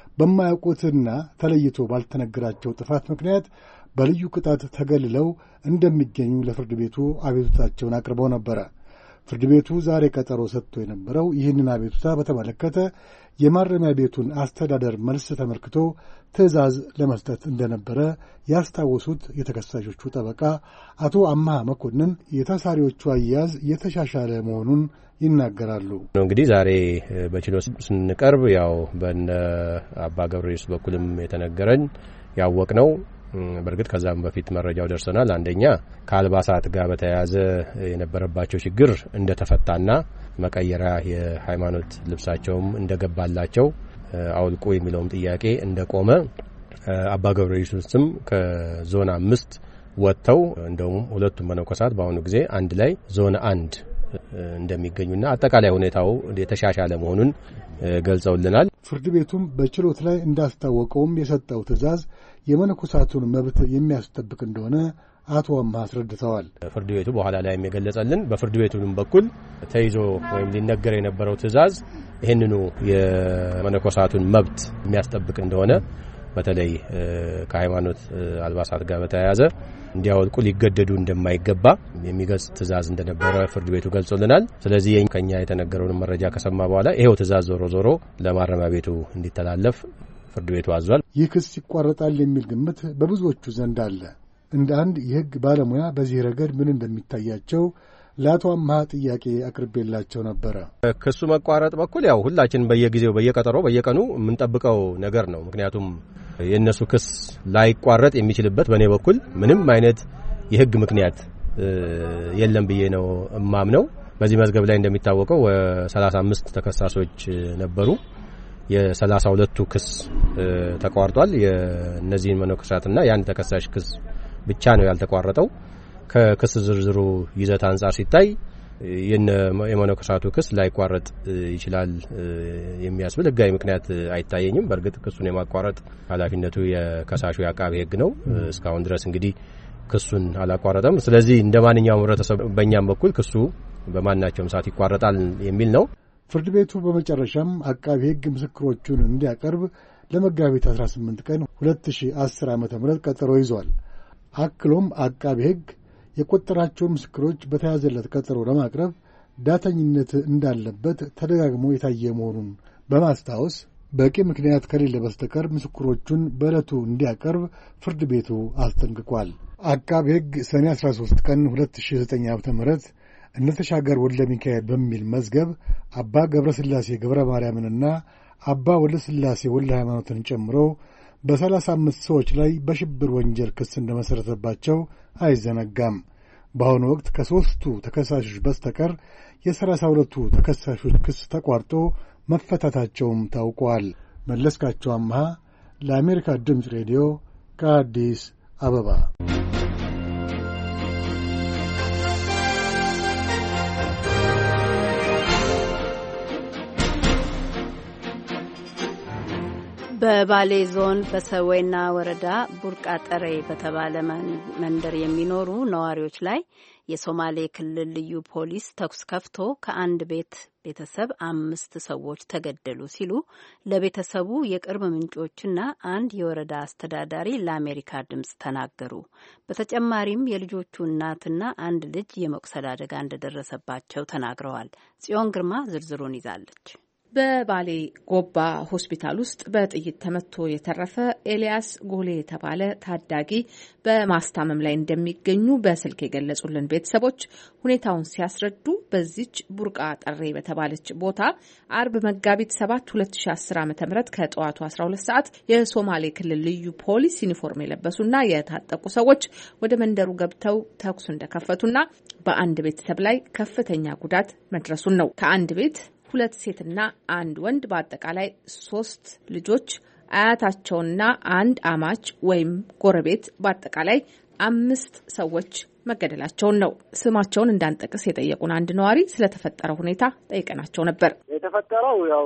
በማያውቁትና ተለይቶ ባልተነገራቸው ጥፋት ምክንያት በልዩ ቅጣት ተገልለው እንደሚገኙ ለፍርድ ቤቱ አቤቱታቸውን አቅርበው ነበረ። ፍርድ ቤቱ ዛሬ ቀጠሮ ሰጥቶ የነበረው ይህንን አቤቱታ በተመለከተ የማረሚያ ቤቱን አስተዳደር መልስ ተመልክቶ ትዕዛዝ ለመስጠት እንደነበረ ያስታወሱት የተከሳሾቹ ጠበቃ አቶ አምሃ መኮንን የታሳሪዎቹ አያያዝ የተሻሻለ መሆኑን ይናገራሉ። እንግዲህ ዛሬ በችሎት ስንቀርብ ያው በእነ አባ ገብረ ኢየሱስ በኩልም የተነገረን ያወቅነው በርግጥ ከዛም በፊት መረጃው ደርሰናል። አንደኛ ከአልባሳት ጋር በተያያዘ የነበረባቸው ችግር እንደተፈታና መቀየሪያ የሃይማኖት ልብሳቸውም እንደገባላቸው አውልቆ የሚለውም ጥያቄ እንደቆመ አባ ገብረ ኢየሱስም ከዞን አምስት ወጥተው እንደውም ሁለቱም መነኮሳት በአሁኑ ጊዜ አንድ ላይ ዞን አንድ እንደሚገኙና አጠቃላይ ሁኔታው የተሻሻለ መሆኑን ገልጸውልናል። ፍርድ ቤቱም በችሎት ላይ እንዳስታወቀውም የሰጠው ትዕዛዝ የመነኮሳቱን መብት የሚያስጠብቅ እንደሆነ አቶ አምሃ አስረድተዋል። ፍርድ ቤቱ በኋላ ላይ የገለጸልን በፍርድ ቤቱም በኩል ተይዞ ወይም ሊነገር የነበረው ትዕዛዝ ይህንኑ የመነኮሳቱን መብት የሚያስጠብቅ እንደሆነ በተለይ ከሃይማኖት አልባሳት ጋር በተያያዘ እንዲያወልቁ ሊገደዱ እንደማይገባ የሚገልጽ ትዕዛዝ እንደነበረ ፍርድ ቤቱ ገልጾልናል። ስለዚህ ከኛ የተነገረውን መረጃ ከሰማ በኋላ ይሄው ትዕዛዝ ዞሮ ዞሮ ለማረሚያ ቤቱ እንዲተላለፍ ፍርድ ቤቱ አዟል። ይህ ክስ ይቋረጣል የሚል ግምት በብዙዎቹ ዘንድ አለ። እንደ አንድ የሕግ ባለሙያ በዚህ ረገድ ምን እንደሚታያቸው ለአቶ አምሃ ጥያቄ አቅርቤላቸው ነበረ። ክሱ መቋረጥ በኩል ያው ሁላችን በየጊዜው በየቀጠሮ በየቀኑ የምንጠብቀው ነገር ነው። ምክንያቱም የነሱ ክስ ላይቋረጥ የሚችልበት በኔ በኩል ምንም አይነት የሕግ ምክንያት የለም ብዬ ነው እማምነው። በዚህ መዝገብ ላይ እንደሚታወቀው ሰላሳ አምስት ተከሳሾች ነበሩ። የሰላሳ ሁለቱ ክስ ተቋርጧል። የነዚህን መነኮሳትና ያን ተከሳሽ ክስ ብቻ ነው ያልተቋረጠው። ከክስ ዝርዝሩ ይዘት አንጻር ሲታይ የመነኮሳቱ ክስ ላይቋረጥ ይችላል የሚያስብል ሕጋዊ ምክንያት አይታየኝም። በእርግጥ ክሱን የማቋረጥ ኃላፊነቱ የከሳሹ የአቃቤ ሕግ ነው። እስካሁን ድረስ እንግዲህ ክሱን አላቋረጠም። ስለዚህ እንደማንኛውም ህብረተሰብ በእኛም በኩል ክሱ በማናቸውም ሰዓት ይቋረጣል የሚል ነው። ፍርድ ቤቱ በመጨረሻም አቃቤ ሕግ ምስክሮቹን እንዲያቀርብ ለመጋቢት አስራ ስምንት ቀን ሁለት ሺህ አስር ዓመተ ምህረት ቀጠሮ ይዟል። አክሎም አቃቤ ሕግ የቆጠራቸው ምስክሮች በተያዘለት ቀጠሮ ለማቅረብ ዳተኝነት እንዳለበት ተደጋግሞ የታየ መሆኑን በማስታወስ በቂ ምክንያት ከሌለ በስተቀር ምስክሮቹን በዕለቱ እንዲያቀርብ ፍርድ ቤቱ አስጠንቅቋል። አቃቤ ሕግ ሰኔ አስራ ሦስት ቀን ሁለት ሺህ ዘጠኝ ዓመተ ምህረት እነተሻገር ወልደ ሚካኤል በሚል መዝገብ አባ ገብረ ሥላሴ ገብረ ማርያምንና አባ ወልደ ሥላሴ ወልደ ሃይማኖትን ጨምሮ በሰላሳ አምስት ሰዎች ላይ በሽብር ወንጀል ክስ እንደመሠረተባቸው አይዘነጋም። በአሁኑ ወቅት ከሦስቱ ተከሳሾች በስተቀር የሰላሳ ሁለቱ ተከሳሾች ክስ ተቋርጦ መፈታታቸውም ታውቋል። መለስካቸው አምሃ ለአሜሪካ ድምፅ ሬዲዮ ከአዲስ አበባ። በባሌ ዞን በሰዌና ወረዳ ቡርቃ ጠሬ በተባለ መንደር የሚኖሩ ነዋሪዎች ላይ የሶማሌ ክልል ልዩ ፖሊስ ተኩስ ከፍቶ ከአንድ ቤት ቤተሰብ አምስት ሰዎች ተገደሉ ሲሉ ለቤተሰቡ የቅርብ ምንጮችና አንድ የወረዳ አስተዳዳሪ ለአሜሪካ ድምጽ ተናገሩ። በተጨማሪም የልጆቹ እናትና አንድ ልጅ የመቁሰል አደጋ እንደደረሰባቸው ተናግረዋል። ጽዮን ግርማ ዝርዝሩን ይዛለች። በባሌ ጎባ ሆስፒታል ውስጥ በጥይት ተመቶ የተረፈ ኤልያስ ጎሌ የተባለ ታዳጊ በማስታመም ላይ እንደሚገኙ በስልክ የገለጹልን ቤተሰቦች ሁኔታውን ሲያስረዱ በዚች ቡርቃ ጠሬ በተባለች ቦታ አርብ መጋቢት ሰባት ሁለት ሺ አስር ዓ.ም ከጠዋቱ አስራ ሁለት ሰዓት የሶማሌ ክልል ልዩ ፖሊስ ዩኒፎርም የለበሱና የታጠቁ ሰዎች ወደ መንደሩ ገብተው ተኩስ እንደከፈቱና በአንድ ቤተሰብ ላይ ከፍተኛ ጉዳት መድረሱን ነው። ከአንድ ቤት ሁለት ሴትና አንድ ወንድ በአጠቃላይ ሶስት ልጆች አያታቸውና አንድ አማች ወይም ጎረቤት በአጠቃላይ አምስት ሰዎች መገደላቸውን ነው። ስማቸውን እንዳንጠቅስ የጠየቁን አንድ ነዋሪ ስለተፈጠረው ሁኔታ ጠይቀናቸው ነበር። የተፈጠረው ያው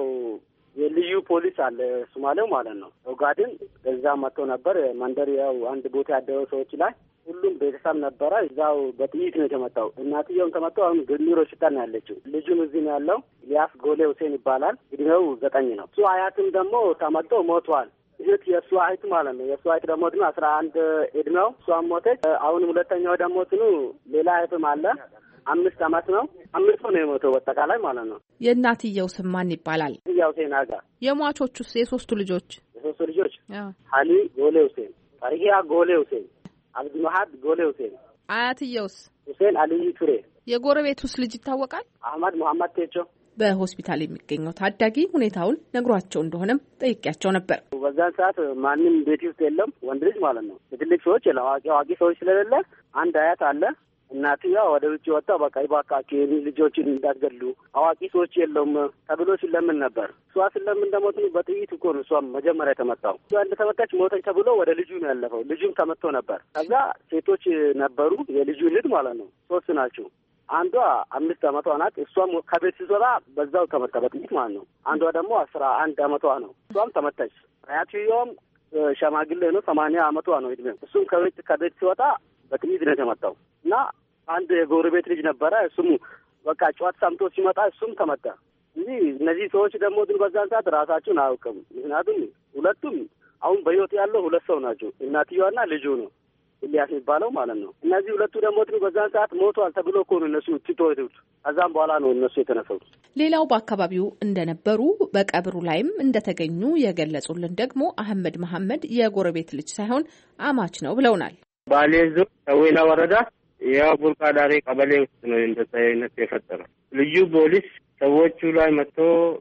የልዩ ፖሊስ አለ ሶማሌው ማለት ነው። ኦጋዴን እዛ መጥቶ ነበር መንደር ያው አንድ ቦታ ያደረው ሰዎች ላይ ሁሉም ቤተሰብ ነበረ። እዛው በጥይት ነው የተመታው። እናትየውም ተመታው። አሁን ግኒሮ ሽታ ነው ያለችው። ልጁም እዚህ ነው ያለው። ሊያስ ጎሌ ሁሴን ይባላል። እድሜው ዘጠኝ ነው። እሱ አያትም ደግሞ ተመቶ ሞቷል። እህት የእሱ አህት ማለት ነው። የእሱ አህት ደግሞ ትኑ አስራ አንድ እድሜው እሷም ሞተች። አሁንም ሁለተኛው ደግሞ ትኑ ሌላ አህትም አለ አምስት አመት ነው። አምስት ነው የሞተው በአጠቃላይ ማለት ነው። የእናትየው ስም ማን ይባላል? ያው ሁሴን አጋ። የሟቾቹስ የሶስቱ ልጆች የሶስቱ ልጆች ሀሊ ጎሌ ሁሴን፣ ፈሪያ ጎሌ ሁሴን፣ አብዱ መሀድ ጎሌ ሁሴን። አያትየውስ? ሁሴን አልይ ቱሬ። የጎረቤቱስ ልጅ ይታወቃል? አህመድ መሐመድ ቴቾ። በሆስፒታል የሚገኘው ታዳጊ ሁኔታውን ነግሯቸው እንደሆነም ጠይቄያቸው ነበር። በዛን ሰዓት ማንም ቤት ውስጥ የለም፣ ወንድ ልጅ ማለት ነው። ትልቅ ሰዎች የለም፣ አዋቂ አዋቂ ሰዎች ስለሌለ አንድ አያት አለ። እናትያ ወደ ውጭ ወጣ። በቃ ይባካችሁ የኔ ልጆችን እንዳትገሉ አዋቂ ሰዎች የለውም ተብሎ ሲለምን ነበር። እሷ ስለምን ደግሞ በጥይት እኮ ነው እሷም መጀመሪያ የተመታው። እሷ እንደተመታች ሞተች ተብሎ ወደ ልጁ ነው ያለፈው። ልጁም ተመቶ ነበር። ከዛ ሴቶች ነበሩ፣ የልጁ ልጅ ማለት ነው። ሶስት ናቸው። አንዷ አምስት አመቷ ናት። እሷም ከቤት ስትወጣ በዛው ተመታ በጥይት ማለት ነው። አንዷ ደግሞ አስራ አንድ አመቷ ነው። እሷም ተመታች። አያትየውም ሸማግሌ ነው፣ ሰማንያ አመቷ ነው እድሜው። እሱም ከቤት ከቤት ሲወጣ በጥይት ነው የተመታው እና አንድ የጎረቤት ልጅ ነበረ። እሱም በቃ ጨዋታ ሰምቶ ሲመጣ እሱም ተመታ እንጂ እነዚህ ሰዎች ደግሞ ግን በዛን ሰዓት ራሳቸውን አያውቅም። ምክንያቱም ሁለቱም አሁን በህይወት ያለው ሁለት ሰው ናቸው፣ እናትየዋና ልጁ ነው ኢልያስ የሚባለው ማለት ነው። እነዚህ ሁለቱ ደግሞ ግን በዛን ሰዓት ሞቷል ተብሎ እኮ ነው እነሱ ትቶት፣ ከዛም በኋላ ነው እነሱ የተነሱት። ሌላው በአካባቢው እንደነበሩ በቀብሩ ላይም እንደተገኙ የገለጹልን ደግሞ አህመድ መሐመድ የጎረቤት ልጅ ሳይሆን አማች ነው ብለውናል። ባሌ ዞን ሰዌላ ወረዳ ያው ቡርቃ ዳሬ ቀበሌ ውስጥ ነው እንደዚህ አይነት የፈጠረው። ልዩ ፖሊስ ሰዎቹ ላይ መጥቶ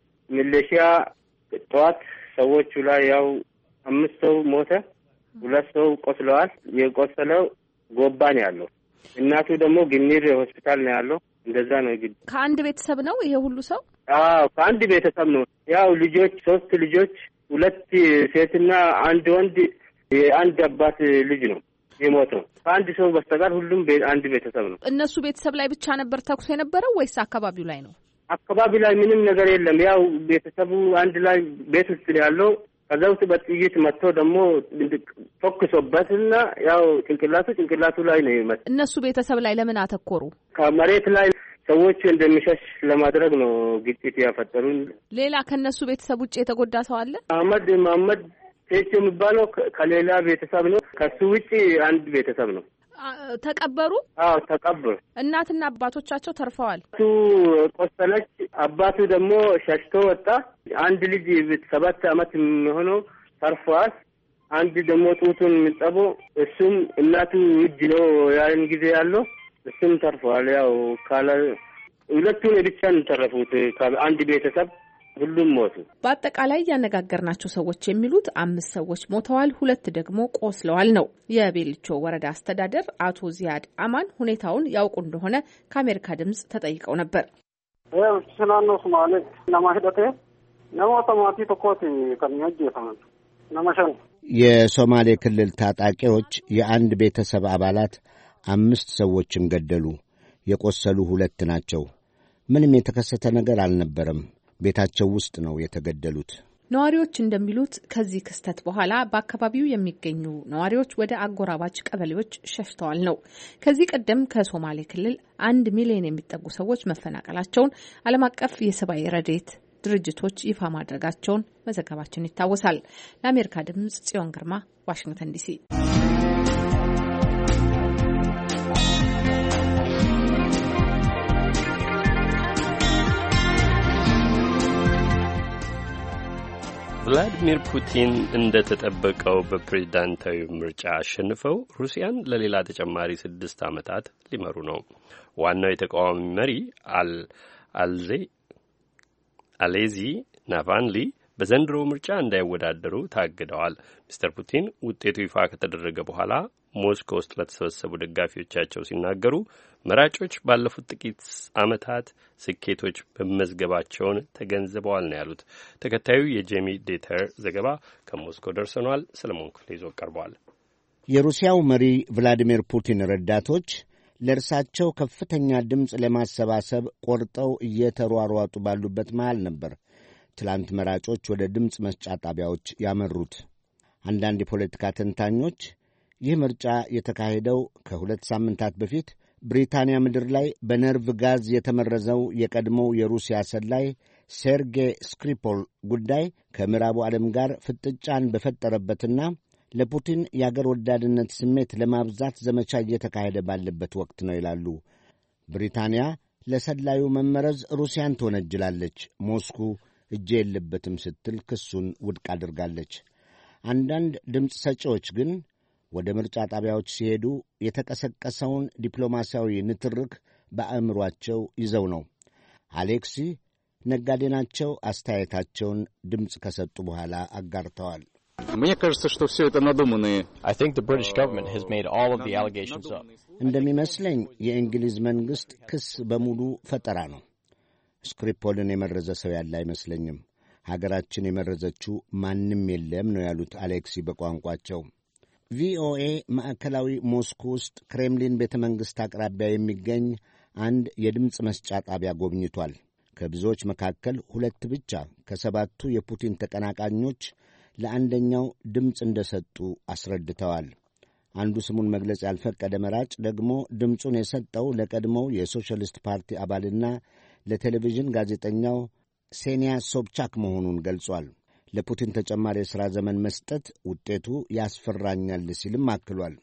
ሚሊሺያ ጠዋት ሰዎቹ ላይ ያው አምስት ሰው ሞተ፣ ሁለት ሰው ቆስለዋል። የቆሰለው ጎባን ያለው እናቱ ደግሞ ግኒር ሆስፒታል ነው ያለው። እንደዛ ነው ግድ ከአንድ ቤተሰብ ነው ይሄ ሁሉ ሰው? አዎ ከአንድ ቤተሰብ ነው። ያው ልጆች ሶስት ልጆች፣ ሁለት ሴትና አንድ ወንድ የአንድ አባት ልጅ ነው የሞተው። ከአንድ ሰው በስተቀር ሁሉም አንድ ቤተሰብ ነው። እነሱ ቤተሰብ ላይ ብቻ ነበር ተኩስ የነበረው ወይስ አካባቢው ላይ ነው? አካባቢ ላይ ምንም ነገር የለም። ያው ቤተሰቡ አንድ ላይ ቤት ውስጥ ያለው ከዛ ውስጥ በጥይት መጥቶ ደግሞ ተኩሶበትና ያው ጭንቅላቱ ጭንቅላቱ ላይ ነው የመጣው። እነሱ ቤተሰብ ላይ ለምን አተኮሩ? ከመሬት ላይ ሰዎች እንደሚሸሽ ለማድረግ ነው ግጭት ያፈጠሩን። ሌላ ከነሱ ቤተሰብ ውጭ የተጎዳ ሰው አለ? አህመድ መሐመድ ቴቾ የሚባለው ከሌላ ቤተሰብ ነው። ከሱ ውጪ አንድ ቤተሰብ ነው። ተቀበሩ? አዎ ተቀበሩ። እናትና አባቶቻቸው ተርፈዋል። እሱ ቆሰለች፣ አባቱ ደግሞ ሸሽቶ ወጣ። አንድ ልጅ ሰባት አመት የሚሆነው ተርፈዋል። አንድ ደግሞ ጡቱን የሚጠበው እሱም እናቱ እጅ ነው ያን ጊዜ ያለው እሱም ተርፈዋል። ያው ካለ ሁለቱን ብቻ ነው ተረፉት ከአንድ ቤተሰብ ሁሉም ሞቱ። በአጠቃላይ ያነጋገርናቸው ሰዎች የሚሉት አምስት ሰዎች ሞተዋል፣ ሁለት ደግሞ ቆስለዋል ነው። የቤልቾ ወረዳ አስተዳደር አቶ ዚያድ አማን ሁኔታውን ያውቁ እንደሆነ ከአሜሪካ ድምጽ ተጠይቀው ነበር። ስናነው ሶማሌ ለማህደቴ ነሞተማቲ ተቆቲ ከሚያጅ ይፈናል ነማሸን የሶማሌ ክልል ታጣቂዎች የአንድ ቤተሰብ አባላት አምስት ሰዎችን ገደሉ። የቆሰሉ ሁለት ናቸው። ምንም የተከሰተ ነገር አልነበረም። ቤታቸው ውስጥ ነው የተገደሉት። ነዋሪዎች እንደሚሉት ከዚህ ክስተት በኋላ በአካባቢው የሚገኙ ነዋሪዎች ወደ አጎራባች ቀበሌዎች ሸሽተዋል ነው። ከዚህ ቀደም ከሶማሌ ክልል አንድ ሚሊዮን የሚጠጉ ሰዎች መፈናቀላቸውን ዓለም አቀፍ የሰብአዊ ረድኤት ድርጅቶች ይፋ ማድረጋቸውን መዘገባችን ይታወሳል። ለአሜሪካ ድምጽ ጽዮን ግርማ ዋሽንግተን ዲሲ። ቭላዲሚር ፑቲን እንደተጠበቀው በፕሬዝዳንታዊ ምርጫ አሸንፈው ሩሲያን ለሌላ ተጨማሪ ስድስት ዓመታት ሊመሩ ነው። ዋናው የተቃዋሚ መሪ አልዜ አሌዚ ናቫልኒ በዘንድሮው ምርጫ እንዳይወዳደሩ ታግደዋል። ሚስተር ፑቲን ውጤቱ ይፋ ከተደረገ በኋላ ሞስኮ ውስጥ ለተሰበሰቡ ደጋፊዎቻቸው ሲናገሩ መራጮች ባለፉት ጥቂት ዓመታት ስኬቶች በመዝገባቸውን ተገንዝበዋል ነው ያሉት። ተከታዩ የጄሚ ዴተር ዘገባ ከሞስኮ ደርሰኗል። ሰለሞን ክፍሌ ይዞ ቀርቧል። የሩሲያው መሪ ቭላዲሚር ፑቲን ረዳቶች ለእርሳቸው ከፍተኛ ድምፅ ለማሰባሰብ ቆርጠው እየተሯሯጡ ባሉበት መሃል ነበር ትላንት መራጮች ወደ ድምፅ መስጫ ጣቢያዎች ያመሩት። አንዳንድ የፖለቲካ ተንታኞች ይህ ምርጫ የተካሄደው ከሁለት ሳምንታት በፊት ብሪታንያ ምድር ላይ በነርቭ ጋዝ የተመረዘው የቀድሞው የሩሲያ ሰላይ ሴርጌይ ስክሪፖል ጉዳይ ከምዕራቡ ዓለም ጋር ፍጥጫን በፈጠረበትና ለፑቲን የአገር ወዳድነት ስሜት ለማብዛት ዘመቻ እየተካሄደ ባለበት ወቅት ነው ይላሉ። ብሪታንያ ለሰላዩ መመረዝ ሩሲያን ትወነጅላለች። ሞስኩ እጄ የለበትም ስትል ክሱን ውድቅ አድርጋለች። አንዳንድ ድምፅ ሰጪዎች ግን ወደ ምርጫ ጣቢያዎች ሲሄዱ የተቀሰቀሰውን ዲፕሎማሲያዊ ንትርክ በአእምሯቸው ይዘው ነው። አሌክሲ ነጋዴ ናቸው። አስተያየታቸውን ድምፅ ከሰጡ በኋላ አጋርተዋል። እንደሚመስለኝ የእንግሊዝ መንግሥት ክስ በሙሉ ፈጠራ ነው። ስክሪፖልን የመረዘ ሰው ያለ አይመስለኝም። ሀገራችን የመረዘችው ማንም የለም ነው ያሉት አሌክሲ በቋንቋቸው። ቪኦኤ ማዕከላዊ ሞስኮ ውስጥ ክሬምሊን ቤተ መንግሥት አቅራቢያ የሚገኝ አንድ የድምፅ መስጫ ጣቢያ ጎብኝቷል። ከብዙዎች መካከል ሁለት ብቻ ከሰባቱ የፑቲን ተቀናቃኞች ለአንደኛው ድምፅ እንደሰጡ አስረድተዋል። አንዱ ስሙን መግለጽ ያልፈቀደ መራጭ ደግሞ ድምፁን የሰጠው ለቀድሞው የሶሻሊስት ፓርቲ አባልና ለቴሌቪዥን ጋዜጠኛው ሴኒያ ሶብቻክ መሆኑን ገልጿል። ለፑቲን ተጨማሪ የሥራ ዘመን መስጠት ውጤቱ ያስፈራኛል ሲልም አክሏል።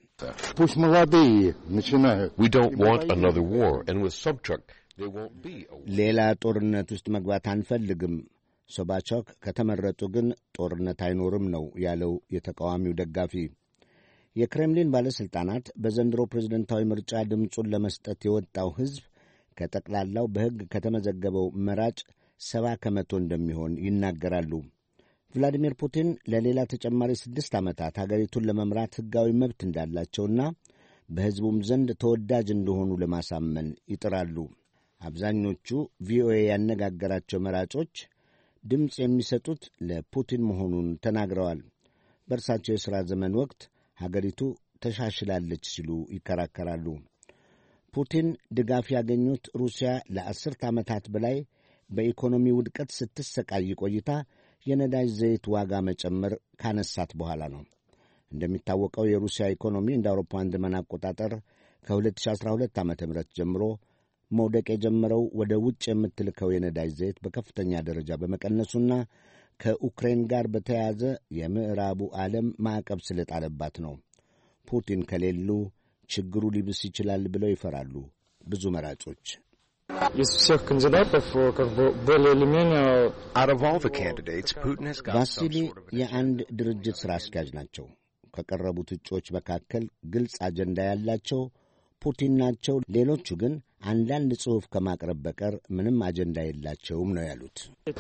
ሌላ ጦርነት ውስጥ መግባት አንፈልግም። ሶባቾክ ከተመረጡ ግን ጦርነት አይኖርም ነው ያለው የተቃዋሚው ደጋፊ። የክሬምሊን ባለሥልጣናት በዘንድሮ ፕሬዝደንታዊ ምርጫ ድምፁን ለመስጠት የወጣው ሕዝብ ከጠቅላላው በሕግ ከተመዘገበው መራጭ ሰባ ከመቶ እንደሚሆን ይናገራሉ። ቭላዲሚር ፑቲን ለሌላ ተጨማሪ ስድስት ዓመታት አገሪቱን ለመምራት ሕጋዊ መብት እንዳላቸውና በሕዝቡም ዘንድ ተወዳጅ እንደሆኑ ለማሳመን ይጥራሉ። አብዛኞቹ ቪኦኤ ያነጋገራቸው መራጮች ድምፅ የሚሰጡት ለፑቲን መሆኑን ተናግረዋል። በእርሳቸው የሥራ ዘመን ወቅት ሀገሪቱ ተሻሽላለች ሲሉ ይከራከራሉ። ፑቲን ድጋፍ ያገኙት ሩሲያ ለአስርት ዓመታት በላይ በኢኮኖሚ ውድቀት ስትሰቃይ ቆይታ የነዳጅ ዘይት ዋጋ መጨመር ካነሳት በኋላ ነው። እንደሚታወቀው የሩሲያ ኢኮኖሚ እንደ አውሮፓውያን ዘመን አቆጣጠር ከሁለት ሺህ አስራ ሁለት ዓ ም ጀምሮ መውደቅ የጀመረው ወደ ውጭ የምትልከው የነዳጅ ዘይት በከፍተኛ ደረጃ በመቀነሱና ከኡክሬን ጋር በተያያዘ የምዕራቡ ዓለም ማዕቀብ ስለጣለባት ነው። ፑቲን ከሌሉ ችግሩ ሊብስ ይችላል ብለው ይፈራሉ ብዙ መራጮች። ቫሲሊ የአንድ ድርጅት ሥራ አስኪያጅ ናቸው። ከቀረቡት እጩዎች መካከል ግልጽ አጀንዳ ያላቸው ፑቲን ናቸው። ሌሎቹ ግን አንዳንድ ጽሑፍ ከማቅረብ በቀር ምንም አጀንዳ የላቸውም ነው ያሉት።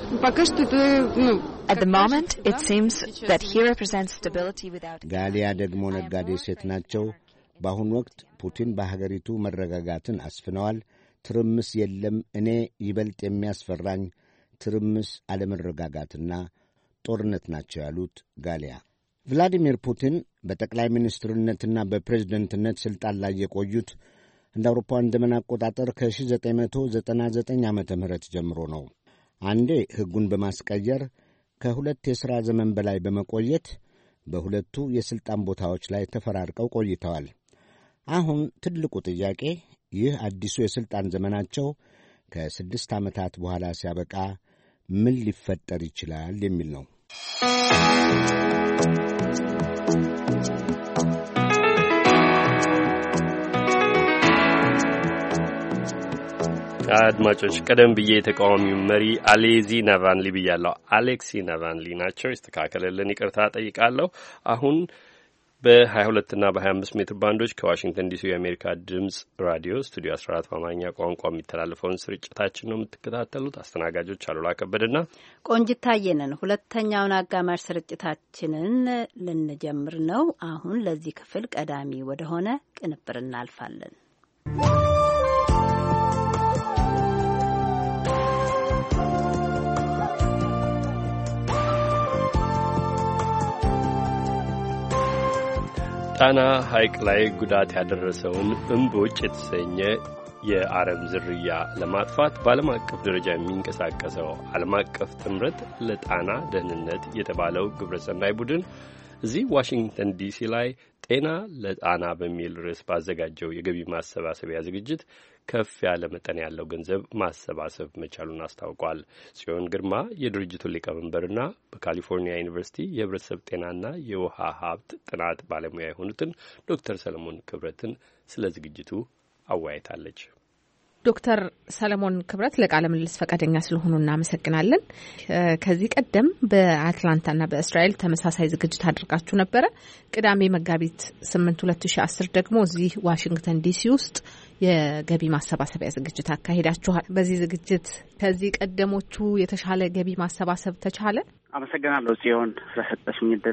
ጋሊያ ደግሞ ነጋዴ ሴት ናቸው። በአሁኑ ወቅት ፑቲን በሀገሪቱ መረጋጋትን አስፍነዋል። ትርምስ የለም። እኔ ይበልጥ የሚያስፈራኝ ትርምስ፣ አለመረጋጋትና ጦርነት ናቸው ያሉት ጋሊያ። ቭላዲሚር ፑቲን በጠቅላይ ሚኒስትርነትና በፕሬዝደንትነት ሥልጣን ላይ የቆዩት እንደ አውሮፓውያን ዘመን አቆጣጠር ከ1999 ዓመተ ምህረት ጀምሮ ነው። አንዴ ሕጉን በማስቀየር ከሁለት የሥራ ዘመን በላይ በመቆየት በሁለቱ የሥልጣን ቦታዎች ላይ ተፈራርቀው ቆይተዋል። አሁን ትልቁ ጥያቄ ይህ አዲሱ የሥልጣን ዘመናቸው ከስድስት ዓመታት በኋላ ሲያበቃ ምን ሊፈጠር ይችላል የሚል ነው። አድማጮች ቀደም ብዬ የተቃዋሚው መሪ አሌዚ ናቫልኒ ብያለሁ። አሌክሲ ናቫልኒ ናቸው። ይስተካከለልን፣ ይቅርታ ጠይቃለሁ። አሁን በሀያ ሁለት እና በሀያ አምስት ሜትር ባንዶች ከዋሽንግተን ዲሲ የአሜሪካ ድምጽ ራዲዮ ስቱዲዮ አስራ አራት በአማርኛ ቋንቋ የሚተላለፈውን ስርጭታችን ነው የምትከታተሉት። አስተናጋጆች አሉላ ከበደና ቆንጂት ታየ ነን። ሁለተኛውን አጋማሽ ስርጭታችንን ልንጀምር ነው። አሁን ለዚህ ክፍል ቀዳሚ ወደሆነ ቅንብር እናልፋለን። ጣና ሐይቅ ላይ ጉዳት ያደረሰውን እምቦጭ የተሰኘ የአረም ዝርያ ለማጥፋት በዓለም አቀፍ ደረጃ የሚንቀሳቀሰው ዓለም አቀፍ ጥምረት ለጣና ደህንነት የተባለው ግብረሰናይ ቡድን እዚህ ዋሽንግተን ዲሲ ላይ ጤና ለጣና በሚል ርዕስ ባዘጋጀው የገቢ ማሰባሰቢያ ዝግጅት ከፍ ያለ መጠን ያለው ገንዘብ ማሰባሰብ መቻሉን አስታውቋል። ጽዮን ግርማ የድርጅቱን ሊቀመንበርና በካሊፎርኒያ ዩኒቨርሲቲ የህብረተሰብ ጤናና የውሃ ሀብት ጥናት ባለሙያ የሆኑትን ዶክተር ሰለሞን ክብረትን ስለ ዝግጅቱ አወያይታለች። ዶክተር ሰለሞን ክብረት ለቃለ ምልልስ ፈቃደኛ ስለሆኑ እናመሰግናለን። ከዚህ ቀደም በአትላንታና በእስራኤል ተመሳሳይ ዝግጅት አድርጋችሁ ነበረ። ቅዳሜ መጋቢት ስምንት ሁለት ሺ አስር ደግሞ እዚህ ዋሽንግተን ዲሲ ውስጥ የገቢ ማሰባሰቢያ ዝግጅት አካሂዳችኋል። በዚህ ዝግጅት ከዚህ ቀደሞቹ የተሻለ ገቢ ማሰባሰብ ተቻለ? አመሰግናለሁ ጽዮን ስለሰጠሽኝ እድል።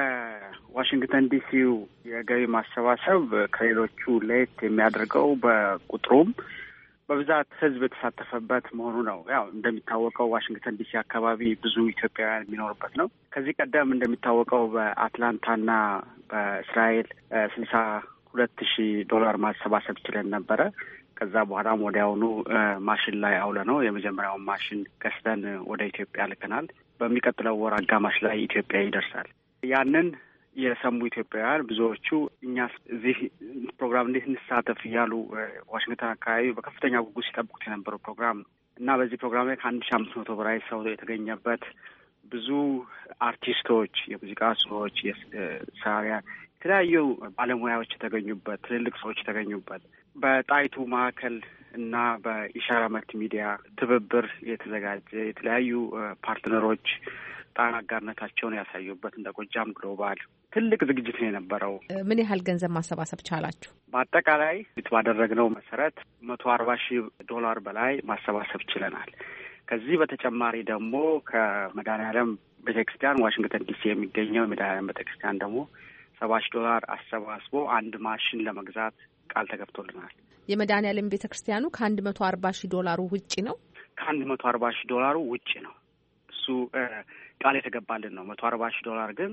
የዋሽንግተን ዲሲው የገቢ ማሰባሰብ ከሌሎቹ ለየት የሚያደርገው በቁጥሩም በብዛት ህዝብ የተሳተፈበት መሆኑ ነው። ያው እንደሚታወቀው ዋሽንግተን ዲሲ አካባቢ ብዙ ኢትዮጵያውያን የሚኖሩበት ነው። ከዚህ ቀደም እንደሚታወቀው በአትላንታና በእስራኤል ስልሳ ሁለት ሺህ ዶላር ማሰባሰብ ችለን ነበረ። ከዛ በኋላም ወዲያውኑ ማሽን ላይ አውለ ነው የመጀመሪያውን ማሽን ገዝተን ወደ ኢትዮጵያ ልከናል። በሚቀጥለው ወር አጋማሽ ላይ ኢትዮጵያ ይደርሳል። ያንን የሰሙ ኢትዮጵያውያን ብዙዎቹ እኛ እዚህ ፕሮግራም እንዴት እንሳተፍ እያሉ ዋሽንግተን አካባቢ በከፍተኛ ጉጉት ሲጠብቁት የነበረው ፕሮግራም ነው እና በዚህ ፕሮግራም ላይ ከአንድ ሺህ አምስት መቶ በላይ ሰው የተገኘበት፣ ብዙ አርቲስቶች፣ የሙዚቃ ሰዎች፣ የሳሪያ የተለያዩ ባለሙያዎች የተገኙበት፣ ትልልቅ ሰዎች የተገኙበት በጣይቱ ማዕከል እና በኢሻራ መልቲ ሚዲያ ትብብር የተዘጋጀ የተለያዩ ፓርትነሮች ጣና አጋርነታቸውን ያሳዩበት እንደ ጎጃም ግሎባል ትልቅ ዝግጅት ነው የነበረው። ምን ያህል ገንዘብ ማሰባሰብ ቻላችሁ? በአጠቃላይ ባደረግነው መሰረት መቶ አርባ ሺህ ዶላር በላይ ማሰባሰብ ችለናል። ከዚህ በተጨማሪ ደግሞ ከመድኃኔዓለም ቤተክርስቲያን ዋሽንግተን ዲሲ የሚገኘው የመድኃኔዓለም ቤተክርስቲያን ደግሞ ሰባ ሺህ ዶላር አሰባስቦ አንድ ማሽን ለመግዛት ቃል ተገብቶልናል። የመድኃኔዓለም ቤተክርስቲያኑ ከአንድ መቶ አርባ ሺህ ዶላሩ ውጪ ነው። ከአንድ መቶ አርባ ሺህ ዶላሩ ውጪ ነው። እሱ ቃል የተገባልን ነው። መቶ አርባ ሺህ ዶላር ግን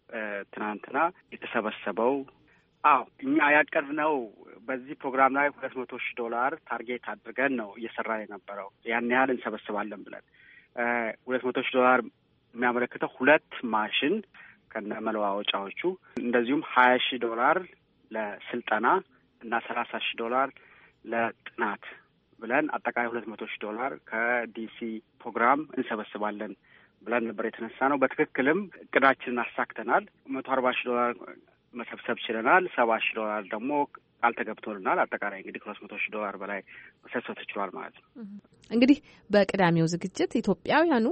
ትናንትና የተሰበሰበው አዎ እኛ ያቀድነው በዚህ ፕሮግራም ላይ ሁለት መቶ ሺህ ዶላር ታርጌት አድርገን ነው እየሰራ የነበረው። ያን ያህል እንሰበስባለን ብለን ሁለት መቶ ሺህ ዶላር የሚያመለክተው ሁለት ማሽን ከነ መለዋወጫዎቹ፣ እንደዚሁም ሀያ ሺህ ዶላር ለስልጠና እና ሰላሳ ሺህ ዶላር ለጥናት ብለን አጠቃላይ ሁለት መቶ ሺህ ዶላር ከዲሲ ፕሮግራም እንሰበስባለን ብለን ነበር የተነሳ ነው። በትክክልም እቅዳችንን አሳክተናል። መቶ አርባ ሺህ ዶላር መሰብሰብ ችለናል። ሰባ ሺህ ዶላር ደግሞ ቃል ተገብቶልናል። አጠቃላይ እንግዲህ ሁለት መቶ ሺህ ዶላር በላይ መሰብሰብ ተችሏል ማለት ነው። እንግዲህ በቅዳሜው ዝግጅት ኢትዮጵያውያኑ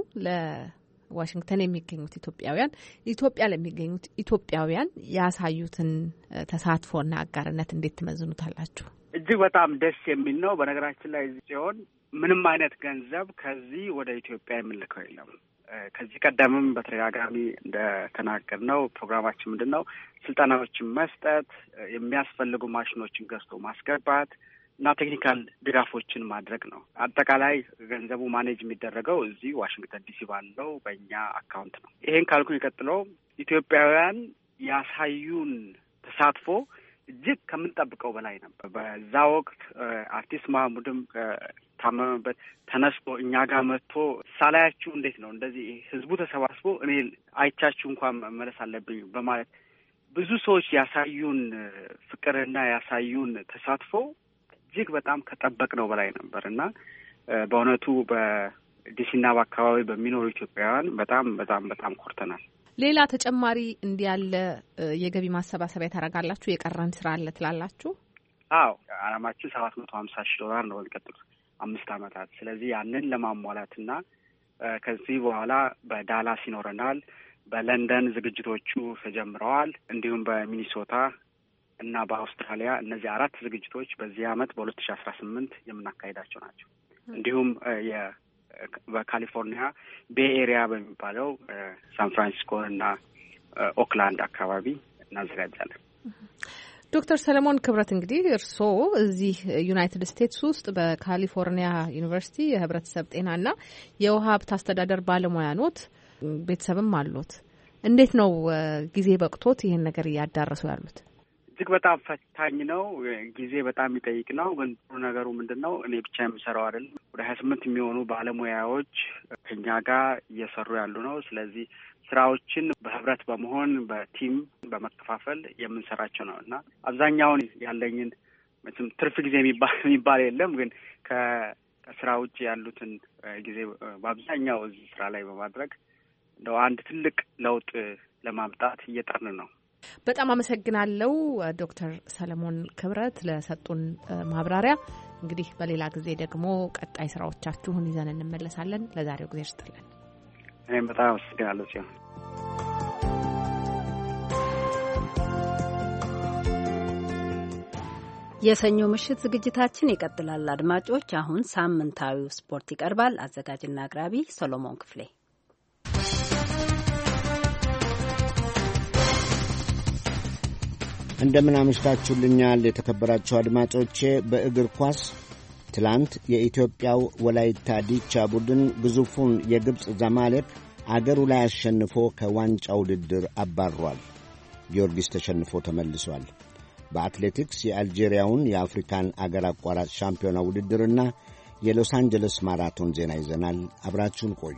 ለዋሽንግተን የሚገኙት ኢትዮጵያውያን ኢትዮጵያ ለሚገኙት ኢትዮጵያውያን ያሳዩትን ተሳትፎና አጋርነት እንዴት ትመዝኑታላችሁ? እጅግ በጣም ደስ የሚል ነው። በነገራችን ላይ እዚህ ሲሆን ምንም አይነት ገንዘብ ከዚህ ወደ ኢትዮጵያ የምንልከው የለም። ከዚህ ቀደምም በተደጋጋሚ እንደተናገርነው ፕሮግራማችን ምንድን ነው? ስልጠናዎችን መስጠት፣ የሚያስፈልጉ ማሽኖችን ገዝቶ ማስገባት እና ቴክኒካል ድጋፎችን ማድረግ ነው። አጠቃላይ ገንዘቡ ማኔጅ የሚደረገው እዚህ ዋሽንግተን ዲሲ ባለው በእኛ አካውንት ነው። ይሄን ካልኩ የቀጥለው ኢትዮጵያውያን ያሳዩን ተሳትፎ እጅግ ከምንጠብቀው በላይ ነበር። በዛ ወቅት አርቲስት ማህሙድም ከታመመበት ተነስቶ እኛ ጋር መጥቶ ሳላያችሁ እንዴት ነው እንደዚህ ህዝቡ ተሰባስቦ እኔ አይቻችሁ እንኳን መመለስ አለብኝ በማለት ብዙ ሰዎች ያሳዩን ፍቅርና ያሳዩን ተሳትፎ እጅግ በጣም ከጠበቅነው በላይ ነበርና በእውነቱ በዲሲና በአካባቢ በሚኖሩ ኢትዮጵያውያን በጣም በጣም በጣም ኮርተናል። ሌላ ተጨማሪ እንዲህ ያለ የገቢ ማሰባሰቢያ ታደርጋላችሁ? የቀረን ስራ አለ ትላላችሁ? አዎ አላማችን ሰባት መቶ ሀምሳ ሺህ ዶላር ነው በሚቀጥሉት አምስት ዓመታት። ስለዚህ ያንን ለማሟላትና ከዚህ በኋላ በዳላስ ይኖረናል፣ በለንደን ዝግጅቶቹ ተጀምረዋል፣ እንዲሁም በሚኒሶታ እና በአውስትራሊያ እነዚህ አራት ዝግጅቶች በዚህ አመት በሁለት ሺህ አስራ ስምንት የምናካሄዳቸው ናቸው። እንዲሁም የ በካሊፎርኒያ ቤይ ኤሪያ በሚባለው ሳን ፍራንሲስኮ እና ኦክላንድ አካባቢ እናዘጋጃለን። ዶክተር ሰለሞን ክብረት እንግዲህ እርስዎ እዚህ ዩናይትድ ስቴትስ ውስጥ በካሊፎርኒያ ዩኒቨርሲቲ የህብረተሰብ ጤናና የውሃ ሀብት አስተዳደር ባለሙያ ኖት፣ ቤተሰብም አሉት። እንዴት ነው ጊዜ በቅቶት ይሄን ነገር እያዳረሱ ያሉት? እጅግ በጣም ፈታኝ ነው። ጊዜ በጣም የሚጠይቅ ነው። ግን ጥሩ ነገሩ ምንድነው? እኔ ብቻ የምሰራው አይደለም። ወደ ሀያ ስምንት የሚሆኑ ባለሙያዎች ከኛ ጋር እየሰሩ ያሉ ነው። ስለዚህ ስራዎችን በህብረት በመሆን በቲም በመከፋፈል የምንሰራቸው ነው እና አብዛኛውን ያለኝን መቼም ትርፍ ጊዜ የሚባል የሚባል የለም። ግን ከስራ ውጭ ያሉትን ጊዜ በአብዛኛው እዚህ ስራ ላይ በማድረግ እንደው አንድ ትልቅ ለውጥ ለማምጣት እየጠርን ነው። በጣም አመሰግናለሁ ዶክተር ሰለሞን ክብረት ለሰጡን ማብራሪያ። እንግዲህ በሌላ ጊዜ ደግሞ ቀጣይ ስራዎቻችሁን ይዘን እንመለሳለን። ለዛሬው ጊዜ ይስጥልን። እኔም በጣም አመሰግናለሁ ሲሆን የሰኞ ምሽት ዝግጅታችን ይቀጥላል። አድማጮች፣ አሁን ሳምንታዊው ስፖርት ይቀርባል። አዘጋጅና አቅራቢ ሰሎሞን ክፍሌ። እንደምን አመሽታችሁልኛል የተከበራችሁ አድማጮቼ። በእግር ኳስ ትላንት የኢትዮጵያው ወላይታ ዲቻ ቡድን ግዙፉን የግብፅ ዛማሌክ አገሩ ላይ አሸንፎ ከዋንጫ ውድድር አባሯል። ጊዮርጊስ ተሸንፎ ተመልሷል። በአትሌቲክስ የአልጄሪያውን የአፍሪካን አገር አቋራጭ ሻምፒዮና ውድድርና የሎስ አንጀለስ ማራቶን ዜና ይዘናል። አብራችሁን ቆዩ።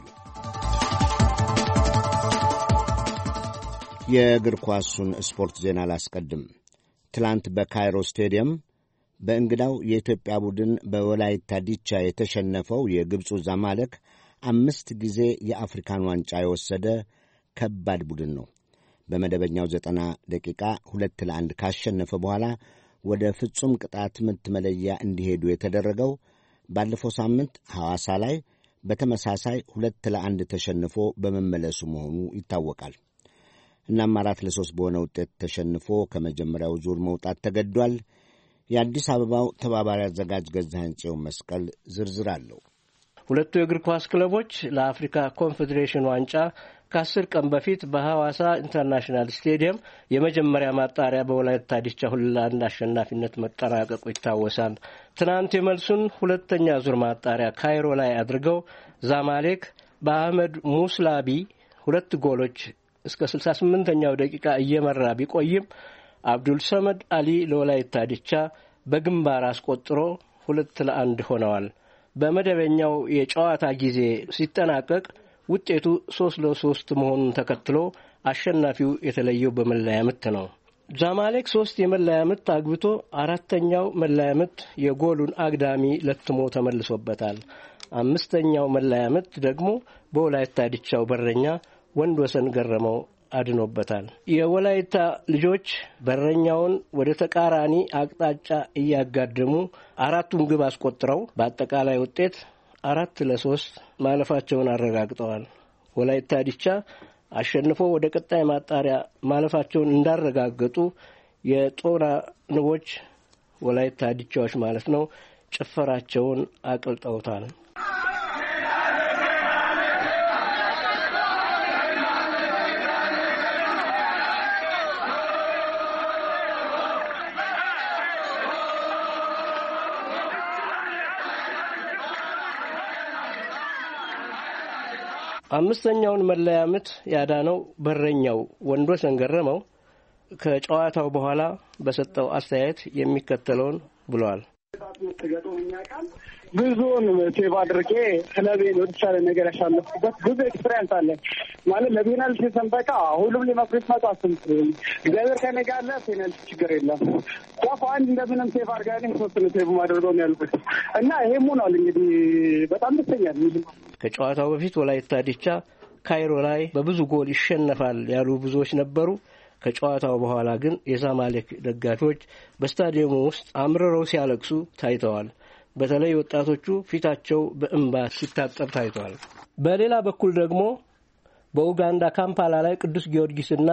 የእግር ኳሱን ስፖርት ዜና ላስቀድም። ትላንት በካይሮ ስቴዲየም በእንግዳው የኢትዮጵያ ቡድን በወላይታ ዲቻ የተሸነፈው የግብፁ ዛማለክ አምስት ጊዜ የአፍሪካን ዋንጫ የወሰደ ከባድ ቡድን ነው። በመደበኛው ዘጠና ደቂቃ ሁለት ለአንድ ካሸነፈ በኋላ ወደ ፍጹም ቅጣት ምት መለያ እንዲሄዱ የተደረገው ባለፈው ሳምንት ሐዋሳ ላይ በተመሳሳይ ሁለት ለአንድ ተሸንፎ በመመለሱ መሆኑ ይታወቃል። እናም አራት ለሶስት በሆነ ውጤት ተሸንፎ ከመጀመሪያው ዙር መውጣት ተገዷል። የአዲስ አበባው ተባባሪ አዘጋጅ ገዛኸኝ ጽዮን መስቀል ዝርዝር አለው። ሁለቱ የእግር ኳስ ክለቦች ለአፍሪካ ኮንፌዴሬሽን ዋንጫ ከአስር ቀን በፊት በሐዋሳ ኢንተርናሽናል ስቴዲየም የመጀመሪያ ማጣሪያ በወላይታ ዲቻ ሁለት ለአንድ አሸናፊነት መጠናቀቁ ይታወሳል። ትናንት የመልሱን ሁለተኛ ዙር ማጣሪያ ካይሮ ላይ አድርገው ዛማሌክ በአህመድ ሙስላቢ ሁለት ጎሎች እስከ ስልሳ ስምንተኛው ደቂቃ እየመራ ቢቆይም አብዱል ሰመድ አሊ ለወላይታ ዲቻ በግንባር አስቆጥሮ ሁለት ለአንድ ሆነዋል። በመደበኛው የጨዋታ ጊዜ ሲጠናቀቅ ውጤቱ ሶስት ለሶስት መሆኑን ተከትሎ አሸናፊው የተለየው በመለያ ምት ነው። ዛማሌክ ሶስት የመለያ ምት አግብቶ አራተኛው መለያ ምት የጎሉን አግዳሚ ለትሞ ተመልሶበታል። አምስተኛው መለያ ምት ደግሞ በወላይታ ዲቻው በረኛ ወንድ ወሰን ገረመው አድኖበታል። የወላይታ ልጆች በረኛውን ወደ ተቃራኒ አቅጣጫ እያጋደሙ አራቱን ግብ አስቆጥረው በአጠቃላይ ውጤት አራት ለሶስት ማለፋቸውን አረጋግጠዋል። ወላይታ ዲቻ አሸንፎ ወደ ቀጣይ ማጣሪያ ማለፋቸውን እንዳረጋገጡ የጦና ንቦች ወላይታ ዲቻዎች ማለት ነው ጭፈራቸውን አቅልጠውታል። አምስተኛውን መለያ ምት ያዳነው በረኛው ወንድወሰን ገረመው ከጨዋታው በኋላ በሰጠው አስተያየት የሚከተለውን ብሏል። ተገጦኛ ቃል ብዙውን ሴቭ አድርጌ ክለቤን ወደተሻለ ነገር ያሳለፍኩበት ብዙ ኤክስፔሪንስ አለ ማለት ለፔናልቲ ሰንበቃ ሁሉም ሊመክሩት መጣ አስምት እግዚአብሔር ከኔ ጋር አለ። ፔናልቲ ችግር የለም ጫፍ አንድ እንደምንም ሴቭ አድርጋለሁ ሶስት ነው ሴቭ ማድረገው ያልኩት እና ይሄም ሆኗል። እንግዲህ በጣም ደስተኛ ነኝ። ከጨዋታው በፊት ወላይታ ዲቻ ካይሮ ላይ በብዙ ጎል ይሸነፋል ያሉ ብዙዎች ነበሩ። ከጨዋታው በኋላ ግን የዛማሌክ ደጋፊዎች በስታዲየሙ ውስጥ አምርረው ሲያለቅሱ ታይተዋል። በተለይ ወጣቶቹ ፊታቸው በእንባ ሲታጠብ ታይተዋል። በሌላ በኩል ደግሞ በኡጋንዳ ካምፓላ ላይ ቅዱስ ጊዮርጊስና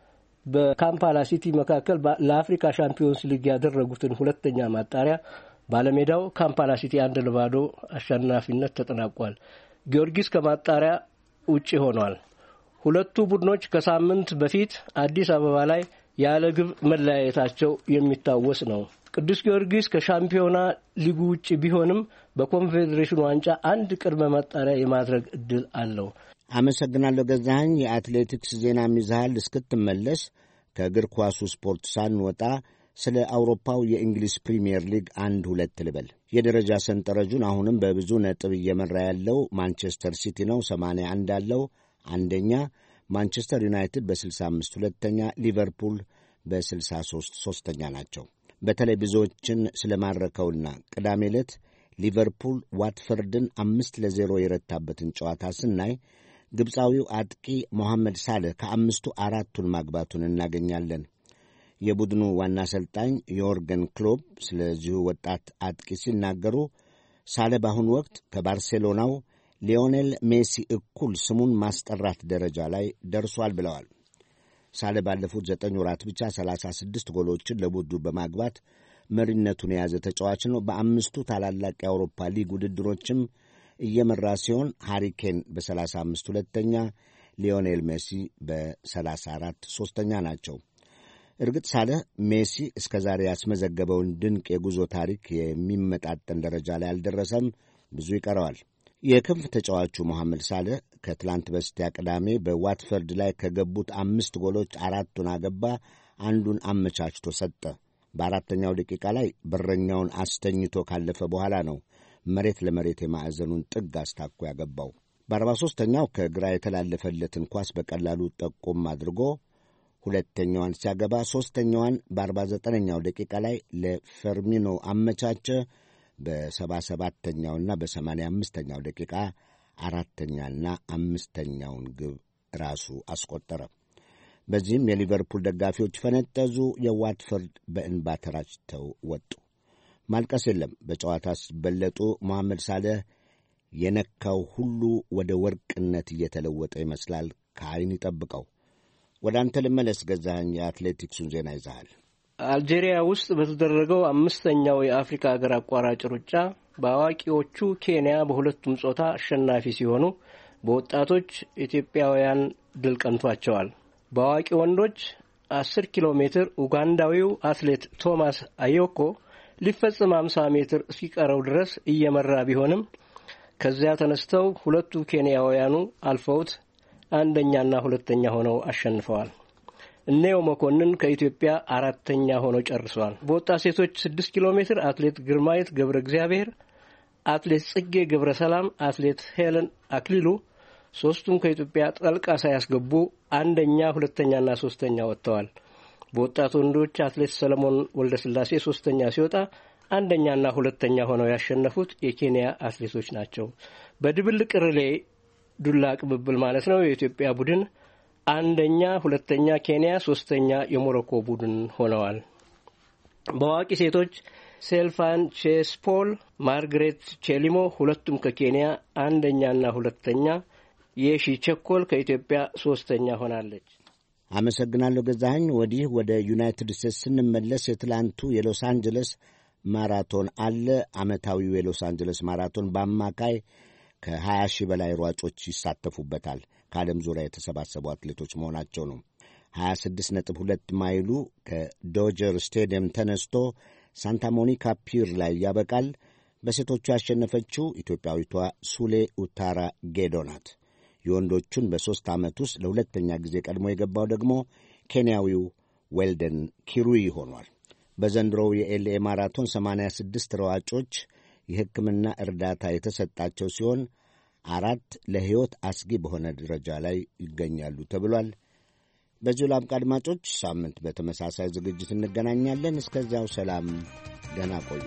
በካምፓላ ሲቲ መካከል ለአፍሪካ ሻምፒዮንስ ሊግ ያደረጉትን ሁለተኛ ማጣሪያ ባለሜዳው ካምፓላ ሲቲ አንድ ለባዶ አሸናፊነት ተጠናቋል። ጊዮርጊስ ከማጣሪያ ውጪ ሆኗል። ሁለቱ ቡድኖች ከሳምንት በፊት አዲስ አበባ ላይ ያለ ግብ መለያየታቸው የሚታወስ ነው። ቅዱስ ጊዮርጊስ ከሻምፒዮና ሊጉ ውጪ ቢሆንም በኮንፌዴሬሽን ዋንጫ አንድ ቅድመ ማጣሪያ የማድረግ እድል አለው። አመሰግናለሁ ገዛኸኝ። የአትሌቲክስ ዜና ይዘሃል። እስክትመለስ ከእግር ኳሱ ስፖርት ሳንወጣ ስለ አውሮፓው የእንግሊዝ ፕሪሚየር ሊግ አንድ ሁለት ልበል። የደረጃ ሰንጠረዡን አሁንም በብዙ ነጥብ እየመራ ያለው ማንቸስተር ሲቲ ነው። ሰማንያ አንድ አለው አንደኛ፣ ማንቸስተር ዩናይትድ በስልሳ አምስት ሁለተኛ፣ ሊቨርፑል በስልሳ ሦስት ሦስተኛ ናቸው። በተለይ ብዙዎችን ስለማረከውና ቅዳሜ ዕለት ሊቨርፑል ዋትፈርድን አምስት ለዜሮ የረታበትን ጨዋታ ስናይ ግብፃዊው አጥቂ ሞሐመድ ሳልህ ከአምስቱ አራቱን ማግባቱን እናገኛለን። የቡድኑ ዋና አሰልጣኝ ዮርገን ክሎፕ ስለዚሁ ወጣት አጥቂ ሲናገሩ ሳልህ በአሁኑ ወቅት ከባርሴሎናው ሊዮኔል ሜሲ እኩል ስሙን ማስጠራት ደረጃ ላይ ደርሷል ብለዋል። ሳልህ ባለፉት ዘጠኝ ወራት ብቻ ሰላሳ ስድስት ጎሎችን ለቡድኑ በማግባት መሪነቱን የያዘ ተጫዋች ነው። በአምስቱ ታላላቅ የአውሮፓ ሊግ ውድድሮችም እየመራ ሲሆን ሃሪኬን በሰላሳ አምስት ሁለተኛ፣ ሊዮኔል ሜሲ በሰላሳ አራት ሦስተኛ ናቸው። እርግጥ ሳልህ ሜሲ እስከ ዛሬ ያስመዘገበውን ድንቅ የጉዞ ታሪክ የሚመጣጠን ደረጃ ላይ አልደረሰም፣ ብዙ ይቀረዋል። የክንፍ ተጫዋቹ መሐመድ ሳልህ ከትላንት በስቲያ ቅዳሜ በዋትፈርድ ላይ ከገቡት አምስት ጎሎች አራቱን አገባ፣ አንዱን አመቻችቶ ሰጠ። በአራተኛው ደቂቃ ላይ በረኛውን አስተኝቶ ካለፈ በኋላ ነው መሬት ለመሬት የማዕዘኑን ጥግ አስታኮ ያገባው። በአርባ ሦስተኛው ከግራ የተላለፈለትን ኳስ በቀላሉ ጠቆም አድርጎ ሁለተኛዋን ሲያገባ ሦስተኛዋን በአርባ ዘጠነኛው ደቂቃ ላይ ለፈርሚኖ አመቻቸ። በሰባ ሰባተኛውና በሰማንያ አምስተኛው ደቂቃ አራተኛና አምስተኛውን ግብ ራሱ አስቆጠረ። በዚህም የሊቨርፑል ደጋፊዎች ፈነጠዙ። የዋትፈርድ በእንባ ተራጭተው ወጡ። ማልቀስ የለም። በጨዋታ ሲበለጡ መሐመድ ሳልህ የነካው ሁሉ ወደ ወርቅነት እየተለወጠ ይመስላል። ከዓይን ይጠብቀው። ወደ አንተ ልመለስ ገዛኸኝ። የአትሌቲክሱን ዜና ይዘሃል። አልጄሪያ ውስጥ በተደረገው አምስተኛው የአፍሪካ ሀገር አቋራጭ ሩጫ በአዋቂዎቹ ኬንያ በሁለቱም ጾታ አሸናፊ ሲሆኑ በወጣቶች ኢትዮጵያውያን ድል ቀንቷቸዋል። በአዋቂ ወንዶች አስር ኪሎ ሜትር ኡጋንዳዊው አትሌት ቶማስ አዮኮ ሊፈጽም አምሳ ሜትር ሲቀረው ድረስ እየመራ ቢሆንም ከዚያ ተነስተው ሁለቱ ኬንያውያኑ አልፈውት አንደኛና ሁለተኛ ሆነው አሸንፈዋል። እነዮ መኮንን ከኢትዮጵያ አራተኛ ሆነው ጨርሰዋል። በወጣት ሴቶች ስድስት ኪሎ ሜትር አትሌት ግርማይት ገብረ እግዚአብሔር፣ አትሌት ጽጌ ገብረ ሰላም፣ አትሌት ሄለን አክሊሉ ሶስቱም ከኢትዮጵያ ጠልቃ ሳያስገቡ አንደኛ፣ ሁለተኛና ሶስተኛ ወጥተዋል። በወጣት ወንዶች አትሌት ሰለሞን ወልደስላሴ ሶስተኛ ሲወጣ አንደኛና ሁለተኛ ሆነው ያሸነፉት የኬንያ አትሌቶች ናቸው። በድብልቅ ሪሌ ዱላ ቅብብል ማለት ነው የኢትዮጵያ ቡድን አንደኛ፣ ሁለተኛ ኬንያ፣ ሶስተኛ የሞሮኮ ቡድን ሆነዋል። በአዋቂ ሴቶች ሴልፋን ቼስፖል፣ ማርግሬት ቼሊሞ ሁለቱም ከኬንያ አንደኛና ሁለተኛ፣ የሺ ቸኮል ከኢትዮጵያ ሶስተኛ ሆናለች። አመሰግናለሁ ገዛኸኝ። ወዲህ ወደ ዩናይትድ ስቴትስ ስንመለስ የትላንቱ የሎስ አንጀለስ ማራቶን አለ። ዓመታዊው የሎስ አንጀለስ ማራቶን በአማካይ ከሀያ ሺህ በላይ ሯጮች ይሳተፉበታል። ከዓለም ዙሪያ የተሰባሰቡ አትሌቶች መሆናቸው ነው። ሀያ ስድስት ነጥብ ሁለት ማይሉ ከዶጀር ስቴዲየም ተነስቶ ሳንታ ሞኒካ ፒር ላይ ያበቃል። በሴቶቹ ያሸነፈችው ኢትዮጵያዊቷ ሱሌ ኡታራ ጌዶ ናት። የወንዶቹን በሦስት ዓመት ውስጥ ለሁለተኛ ጊዜ ቀድሞ የገባው ደግሞ ኬንያዊው ዌልደን ኪሩይ ሆኗል። በዘንድሮው የኤልኤ ማራቶን ሰማንያ ስድስት ሯጮች የሕክምና እርዳታ የተሰጣቸው ሲሆን አራት ለሕይወት አስጊ በሆነ ደረጃ ላይ ይገኛሉ ተብሏል። በዚሁ ላብቃ አድማጮች፣ ሳምንት በተመሳሳይ ዝግጅት እንገናኛለን። እስከዚያው ሰላም፣ ደህና ቆዩ።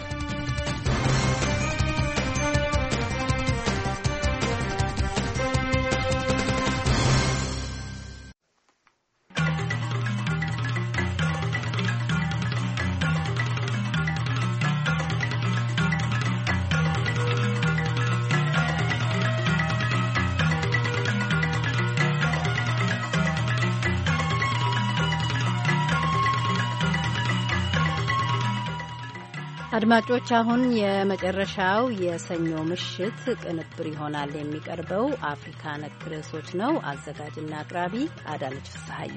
አድማጮች አሁን የመጨረሻው የሰኞ ምሽት ቅንብር ይሆናል የሚቀርበው አፍሪካ ነክ ርዕሶች ነው። አዘጋጅና አቅራቢ አዳነች ፍስሐዬ።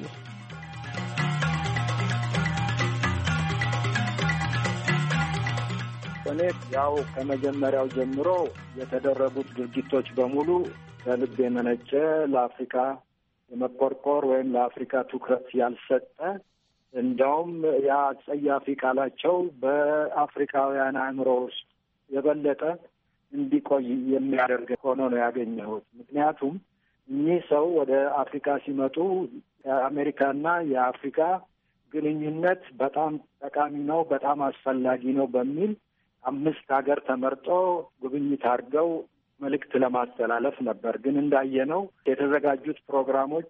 እኔ ያው ከመጀመሪያው ጀምሮ የተደረጉት ድርጊቶች በሙሉ ከልብ የመነጨ ለአፍሪካ የመቆርቆር ወይም ለአፍሪካ ትኩረት ያልሰጠ እንደውም ያ አጸያፊ ቃላቸው በአፍሪካውያን አእምሮ ውስጥ የበለጠ እንዲቆይ የሚያደርግ ሆኖ ነው ያገኘሁት። ምክንያቱም እኚህ ሰው ወደ አፍሪካ ሲመጡ የአሜሪካና የአፍሪካ ግንኙነት በጣም ጠቃሚ ነው፣ በጣም አስፈላጊ ነው በሚል አምስት ሀገር ተመርጦ ጉብኝት አድርገው መልእክት ለማስተላለፍ ነበር። ግን እንዳየነው የተዘጋጁት ፕሮግራሞች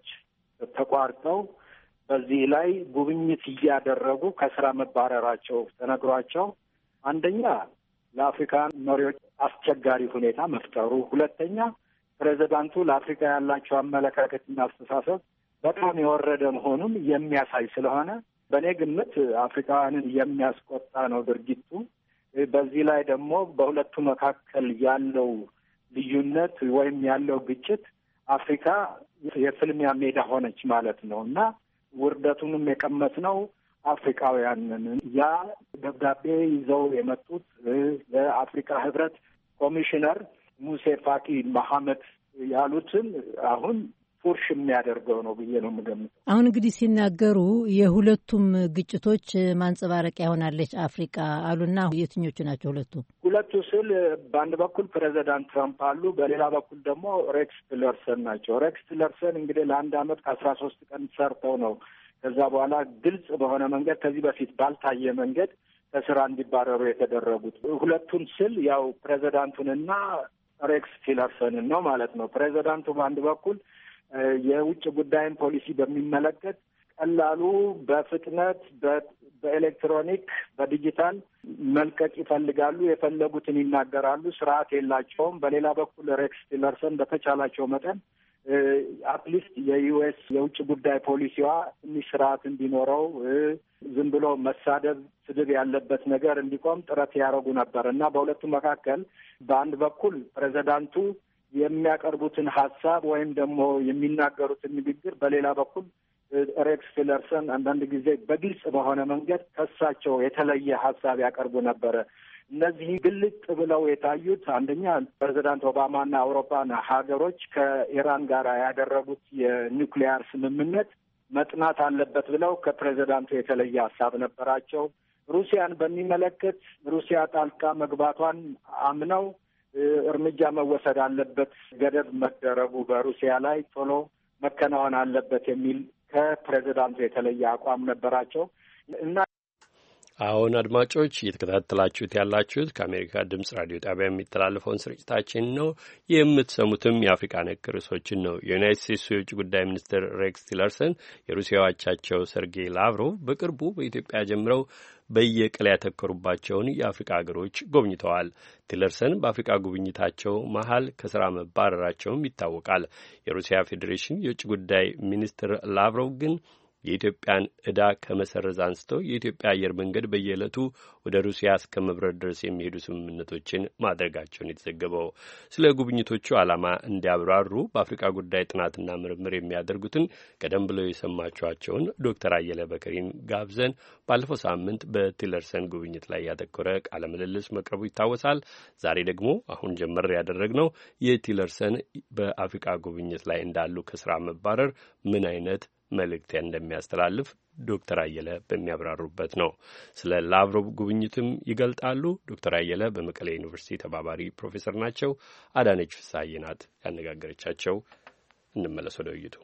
ተቋርጠው በዚህ ላይ ጉብኝት እያደረጉ ከስራ መባረራቸው ተነግሯቸው፣ አንደኛ ለአፍሪካ መሪዎች አስቸጋሪ ሁኔታ መፍጠሩ፣ ሁለተኛ ፕሬዚዳንቱ ለአፍሪካ ያላቸው አመለካከትና አስተሳሰብ በጣም የወረደ መሆኑን የሚያሳይ ስለሆነ በእኔ ግምት አፍሪካውያንን የሚያስቆጣ ነው ድርጊቱ። በዚህ ላይ ደግሞ በሁለቱ መካከል ያለው ልዩነት ወይም ያለው ግጭት አፍሪካ የፍልሚያ ሜዳ ሆነች ማለት ነው እና ውርደቱንም የቀመስነው አፍሪካውያንን። ያ ደብዳቤ ይዘው የመጡት ለአፍሪካ ህብረት ኮሚሽነር ሙሴ ፋቂ መሐመድ ያሉትን አሁን ፉርሽ የሚያደርገው ነው ብዬ ነው የምገምተው። አሁን እንግዲህ ሲናገሩ የሁለቱም ግጭቶች ማንጸባረቂያ ሆናለች አፍሪካ አሉና የትኞቹ ናቸው ሁለቱ? ሁለቱ ስል በአንድ በኩል ፕሬዚዳንት ትራምፕ አሉ፣ በሌላ በኩል ደግሞ ሬክስ ቲለርሰን ናቸው። ሬክስ ቲለርሰን እንግዲህ ለአንድ አመት ከአስራ ሶስት ቀን ሰርተው ነው ከዛ በኋላ ግልጽ በሆነ መንገድ ከዚህ በፊት ባልታየ መንገድ ከስራ እንዲባረሩ የተደረጉት። ሁለቱን ስል ያው ፕሬዚዳንቱንና ሬክስ ቲለርሰንን ነው ማለት ነው። ፕሬዚዳንቱ በአንድ በኩል የውጭ ጉዳይን ፖሊሲ በሚመለከት ቀላሉ በፍጥነት በኤሌክትሮኒክ በዲጂታል መልቀቅ ይፈልጋሉ። የፈለጉትን ይናገራሉ። ስርዓት የላቸውም። በሌላ በኩል ሬክስ ቲለርሰን በተቻላቸው መጠን አትሊስት የዩኤስ የውጭ ጉዳይ ፖሊሲዋ ትንሽ ስርዓት እንዲኖረው ዝም ብሎ መሳደብ፣ ስድብ ያለበት ነገር እንዲቆም ጥረት ያደረጉ ነበር እና በሁለቱ መካከል በአንድ በኩል ፕሬዚዳንቱ የሚያቀርቡትን ሀሳብ ወይም ደግሞ የሚናገሩትን ንግግር፣ በሌላ በኩል ሬክስ ቲለርሰን አንዳንድ ጊዜ በግልጽ በሆነ መንገድ ከሳቸው የተለየ ሀሳብ ያቀርቡ ነበረ። እነዚህ ግልጥ ብለው የታዩት አንደኛ ፕሬዚዳንት ኦባማና አውሮፓን ሀገሮች ከኢራን ጋር ያደረጉት የኒውክሊያር ስምምነት መጥናት አለበት ብለው ከፕሬዚዳንቱ የተለየ ሀሳብ ነበራቸው። ሩሲያን በሚመለከት ሩሲያ ጣልቃ መግባቷን አምነው እርምጃ መወሰድ አለበት፣ ገደብ መደረጉ በሩሲያ ላይ ቶሎ መከናወን አለበት የሚል ከፕሬዚዳንቱ የተለየ አቋም ነበራቸው እና አሁን አድማጮች እየተከታተላችሁት ያላችሁት ከአሜሪካ ድምጽ ራዲዮ ጣቢያ የሚተላለፈውን ስርጭታችን ነው። የምትሰሙትም የአፍሪካ ነክ ርዕሶችን ነው። የዩናይትድ ስቴትሱ የውጭ ጉዳይ ሚኒስትር ሬክስ ቲለርሰን የሩሲያው አቻቸው ሰርጌይ ላቭሮቭ በቅርቡ በኢትዮጵያ ጀምረው በየቅል ያተኮሩባቸውን የአፍሪካ ሀገሮች ጎብኝተዋል። ቲለርሰን በአፍሪካ ጉብኝታቸው መሀል ከስራ መባረራቸውም ይታወቃል። የሩሲያ ፌዴሬሽን የውጭ ጉዳይ ሚኒስትር ላቭሮቭ ግን የኢትዮጵያን ዕዳ ከመሰረዝ አንስተው የኢትዮጵያ አየር መንገድ በየዕለቱ ወደ ሩሲያ እስከ መብረር ድረስ የሚሄዱ ስምምነቶችን ማድረጋቸውን የተዘገበው። ስለ ጉብኝቶቹ ዓላማ እንዲያብራሩ በአፍሪካ ጉዳይ ጥናትና ምርምር የሚያደርጉትን ቀደም ብለው የሰማችኋቸውን ዶክተር አየለ በከሪን ጋብዘን ባለፈው ሳምንት በቲለርሰን ጉብኝት ላይ ያተኮረ ቃለ ምልልስ መቅረቡ ይታወሳል። ዛሬ ደግሞ አሁን ጀመር ያደረግነው የቲለርሰን በአፍሪካ ጉብኝት ላይ እንዳሉ ከስራ መባረር ምን አይነት መልእክት እንደሚያስተላልፍ ዶክተር አየለ በሚያብራሩበት ነው። ስለ ላቭሮቭ ጉብኝትም ይገልጣሉ። ዶክተር አየለ በመቀሌ ዩኒቨርሲቲ ተባባሪ ፕሮፌሰር ናቸው። አዳነች ፍስሐዬ ናት ያነጋገረቻቸው። እንመለስ ወደ ውይይቱ።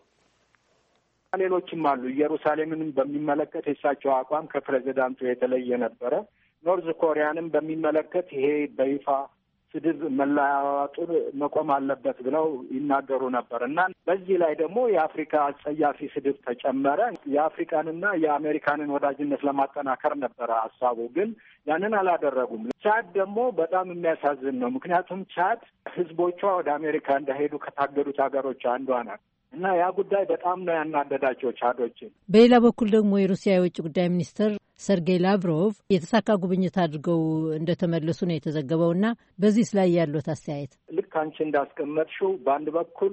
ሌሎችም አሉ። ኢየሩሳሌምን በሚመለከት የእሳቸው አቋም ከፕሬዚዳንቱ የተለየ ነበረ። ኖርዝ ኮሪያንም በሚመለከት ይሄ በይፋ ስድብ መለያወጡን መቆም አለበት ብለው ይናገሩ ነበር እና በዚህ ላይ ደግሞ የአፍሪካ አጸያፊ ስድብ ተጨመረ። የአፍሪካንና የአሜሪካንን ወዳጅነት ለማጠናከር ነበረ ሀሳቡ፣ ግን ያንን አላደረጉም። ቻድ ደግሞ በጣም የሚያሳዝን ነው። ምክንያቱም ቻድ ህዝቦቿ ወደ አሜሪካ እንዳይሄዱ ከታገዱት ሀገሮች አንዷ ናት እና ያ ጉዳይ በጣም ነው ያናደዳቸው ቻዶችን። በሌላ በኩል ደግሞ የሩሲያ የውጭ ጉዳይ ሚኒስትር ሰርጌይ ላቭሮቭ የተሳካ ጉብኝት አድርገው እንደተመለሱ ነው የተዘገበው እና በዚህ ላይ ያለው አስተያየት? ልክ አንቺ እንዳስቀመጥሽው በአንድ በኩል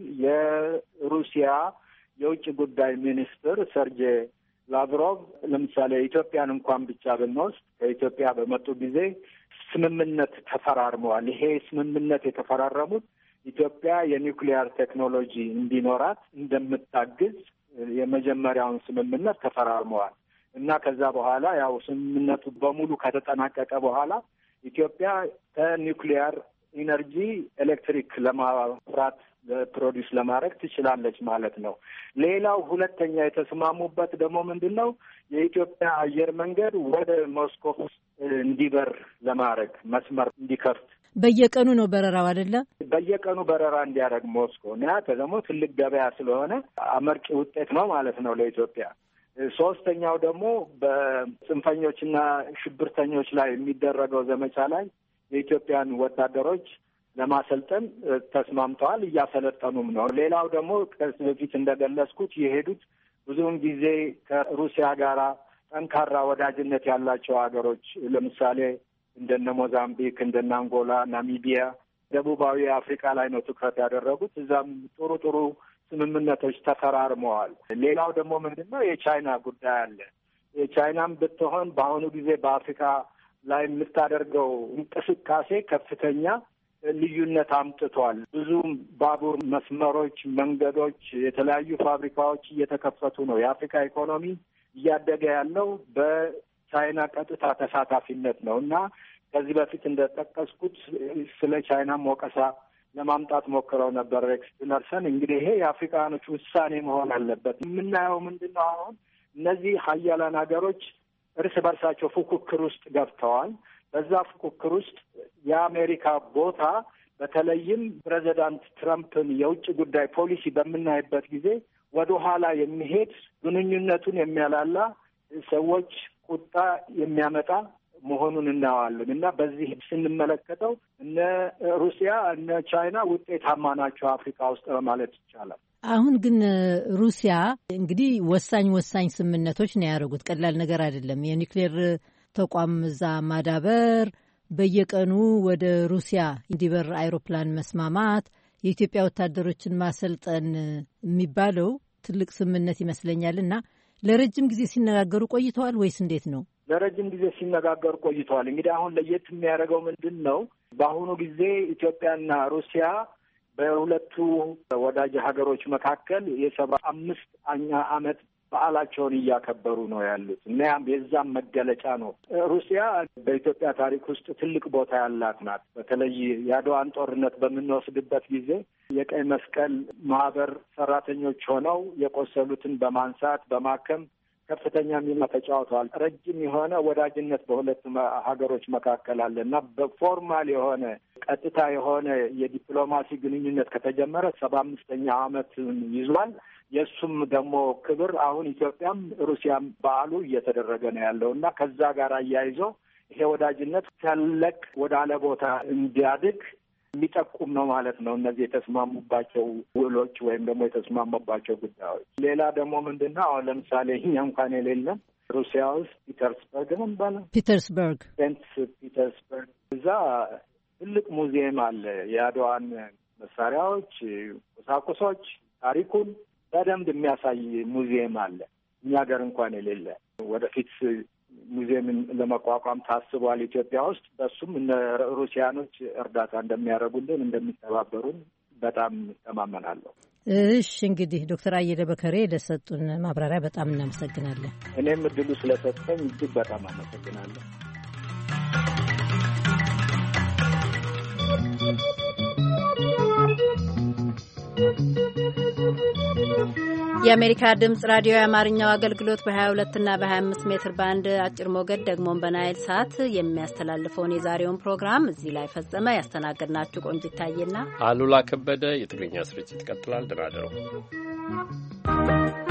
የሩሲያ የውጭ ጉዳይ ሚኒስትር ሰርጌይ ላቭሮቭ ለምሳሌ ኢትዮጵያን እንኳን ብቻ ብንወስድ ከኢትዮጵያ በመጡ ጊዜ ስምምነት ተፈራርመዋል። ይሄ ስምምነት የተፈራረሙት ኢትዮጵያ የኒውክሊየር ቴክኖሎጂ እንዲኖራት እንደምታግዝ የመጀመሪያውን ስምምነት ተፈራርመዋል እና ከዛ በኋላ ያው ስምምነቱ በሙሉ ከተጠናቀቀ በኋላ ኢትዮጵያ ከኒውክሊየር ኢነርጂ ኤሌክትሪክ ለማፍራት ፕሮዲውስ ለማድረግ ትችላለች ማለት ነው። ሌላው ሁለተኛ የተስማሙበት ደግሞ ምንድን ነው? የኢትዮጵያ አየር መንገድ ወደ ሞስኮ እንዲበር ለማድረግ መስመር እንዲከፍት። በየቀኑ ነው በረራው አይደለ? በየቀኑ በረራ እንዲያደርግ ሞስኮ እና ደግሞ ትልቅ ገበያ ስለሆነ አመርቂ ውጤት ነው ማለት ነው ለኢትዮጵያ። ሶስተኛው ደግሞ በጽንፈኞችና ሽብርተኞች ላይ የሚደረገው ዘመቻ ላይ የኢትዮጵያን ወታደሮች ለማሰልጠን ተስማምተዋል፣ እያሰለጠኑም ነው። ሌላው ደግሞ ከዚህ በፊት እንደገለጽኩት የሄዱት ብዙውን ጊዜ ከሩሲያ ጋር ጠንካራ ወዳጅነት ያላቸው ሀገሮች ለምሳሌ እንደነ ሞዛምቢክ፣ እንደነ አንጎላ፣ ናሚቢያ፣ ደቡባዊ አፍሪካ ላይ ነው ትኩረት ያደረጉት። እዛም ጥሩ ጥሩ ስምምነቶች ተፈራርመዋል። ሌላው ደግሞ ምንድን ነው የቻይና ጉዳይ አለ። የቻይናም ብትሆን በአሁኑ ጊዜ በአፍሪካ ላይ የምታደርገው እንቅስቃሴ ከፍተኛ ልዩነት አምጥቷል። ብዙ ባቡር መስመሮች፣ መንገዶች፣ የተለያዩ ፋብሪካዎች እየተከፈቱ ነው። የአፍሪካ ኢኮኖሚ እያደገ ያለው በቻይና ቀጥታ ተሳታፊነት ነው እና ከዚህ በፊት እንደጠቀስኩት ስለ ቻይናም ወቀሳ ለማምጣት ሞክረው ነበር ሬክስ ቲለርሰን። እንግዲህ ይሄ የአፍሪካኖች ውሳኔ መሆን አለበት። የምናየው ምንድን ነው? አሁን እነዚህ ሀያላን ሀገሮች እርስ በርሳቸው ፉክክር ውስጥ ገብተዋል። በዛ ፉክክር ውስጥ የአሜሪካ ቦታ በተለይም ፕሬዚዳንት ትራምፕን የውጭ ጉዳይ ፖሊሲ በምናይበት ጊዜ ወደ ኋላ የሚሄድ ግንኙነቱን የሚያላላ ሰዎች ቁጣ የሚያመጣ መሆኑን እናየዋለን እና በዚህ ስንመለከተው እነ ሩሲያ እነ ቻይና ውጤታማ ናቸው አፍሪካ ውስጥ በማለት ይቻላል። አሁን ግን ሩሲያ እንግዲህ ወሳኝ ወሳኝ ስምምነቶች ነው ያደረጉት። ቀላል ነገር አይደለም። የኒውክሌር ተቋም እዛ ማዳበር፣ በየቀኑ ወደ ሩሲያ እንዲበር አይሮፕላን መስማማት፣ የኢትዮጵያ ወታደሮችን ማሰልጠን የሚባለው ትልቅ ስምምነት ይመስለኛል እና ለረጅም ጊዜ ሲነጋገሩ ቆይተዋል ወይስ እንዴት ነው? ለረጅም ጊዜ ሲነጋገሩ ቆይተዋል። እንግዲህ አሁን ለየት የሚያደርገው ምንድን ነው? በአሁኑ ጊዜ ኢትዮጵያና ሩሲያ በሁለቱ ወዳጅ ሀገሮች መካከል የሰባ አምስት አኛ ዓመት በዓላቸውን እያከበሩ ነው ያሉት እና የዛም መገለጫ ነው። ሩሲያ በኢትዮጵያ ታሪክ ውስጥ ትልቅ ቦታ ያላት ናት። በተለይ የአድዋን ጦርነት በምንወስድበት ጊዜ የቀይ መስቀል ማህበር ሰራተኞች ሆነው የቆሰሉትን በማንሳት በማከም ከፍተኛ ሚና ተጫውተዋል። ረጅም የሆነ ወዳጅነት በሁለቱ ሀገሮች መካከል አለ እና በፎርማል የሆነ ቀጥታ የሆነ የዲፕሎማሲ ግንኙነት ከተጀመረ ሰባ አምስተኛ ዓመትን ይዟል። የእሱም ደግሞ ክብር አሁን ኢትዮጵያም ሩሲያም በዓሉ እየተደረገ ነው ያለው እና ከዛ ጋር አያይዞ ይሄ ወዳጅነት ተለቅ ወደ አለ ቦታ እንዲያድግ የሚጠቁም ነው ማለት ነው። እነዚህ የተስማሙባቸው ውሎች ወይም ደግሞ የተስማሙባቸው ጉዳዮች። ሌላ ደግሞ ምንድን ነው? አሁን ለምሳሌ እኛ እንኳን የሌለን ሩሲያ ውስጥ ፒተርስበርግ ነው የሚባለው ፒተርስበርግ ሴንት ፒተርስበርግ፣ እዛ ትልቅ ሙዚየም አለ። የአድዋን መሳሪያዎች፣ ቁሳቁሶች፣ ታሪኩን በደንብ የሚያሳይ ሙዚየም አለ። እኛ ሀገር እንኳን የሌለ ወደፊት ሙዚየምን ለመቋቋም ታስቧል ኢትዮጵያ ውስጥ። በሱም እነ ሩሲያኖች እርዳታ እንደሚያደርጉልን እንደሚተባበሩን በጣም እተማመናለሁ። እሺ እንግዲህ ዶክተር አየለ በከሬ ለሰጡን ማብራሪያ በጣም እናመሰግናለን። እኔም እድሉ ስለሰጠኝ እጅግ በጣም አመሰግናለሁ። የአሜሪካ ድምጽ ራዲዮ የአማርኛው አገልግሎት በ22 እና በ25 ሜትር ባንድ አጭር ሞገድ ደግሞም በናይል ሳት የሚያስተላልፈውን የዛሬውን ፕሮግራም እዚህ ላይ ፈጸመ። ያስተናገድናችሁ ቆንጂት ታዬና አሉላ ከበደ። የትግርኛ ስርጭት ይቀጥላል። ደህና እደሩ።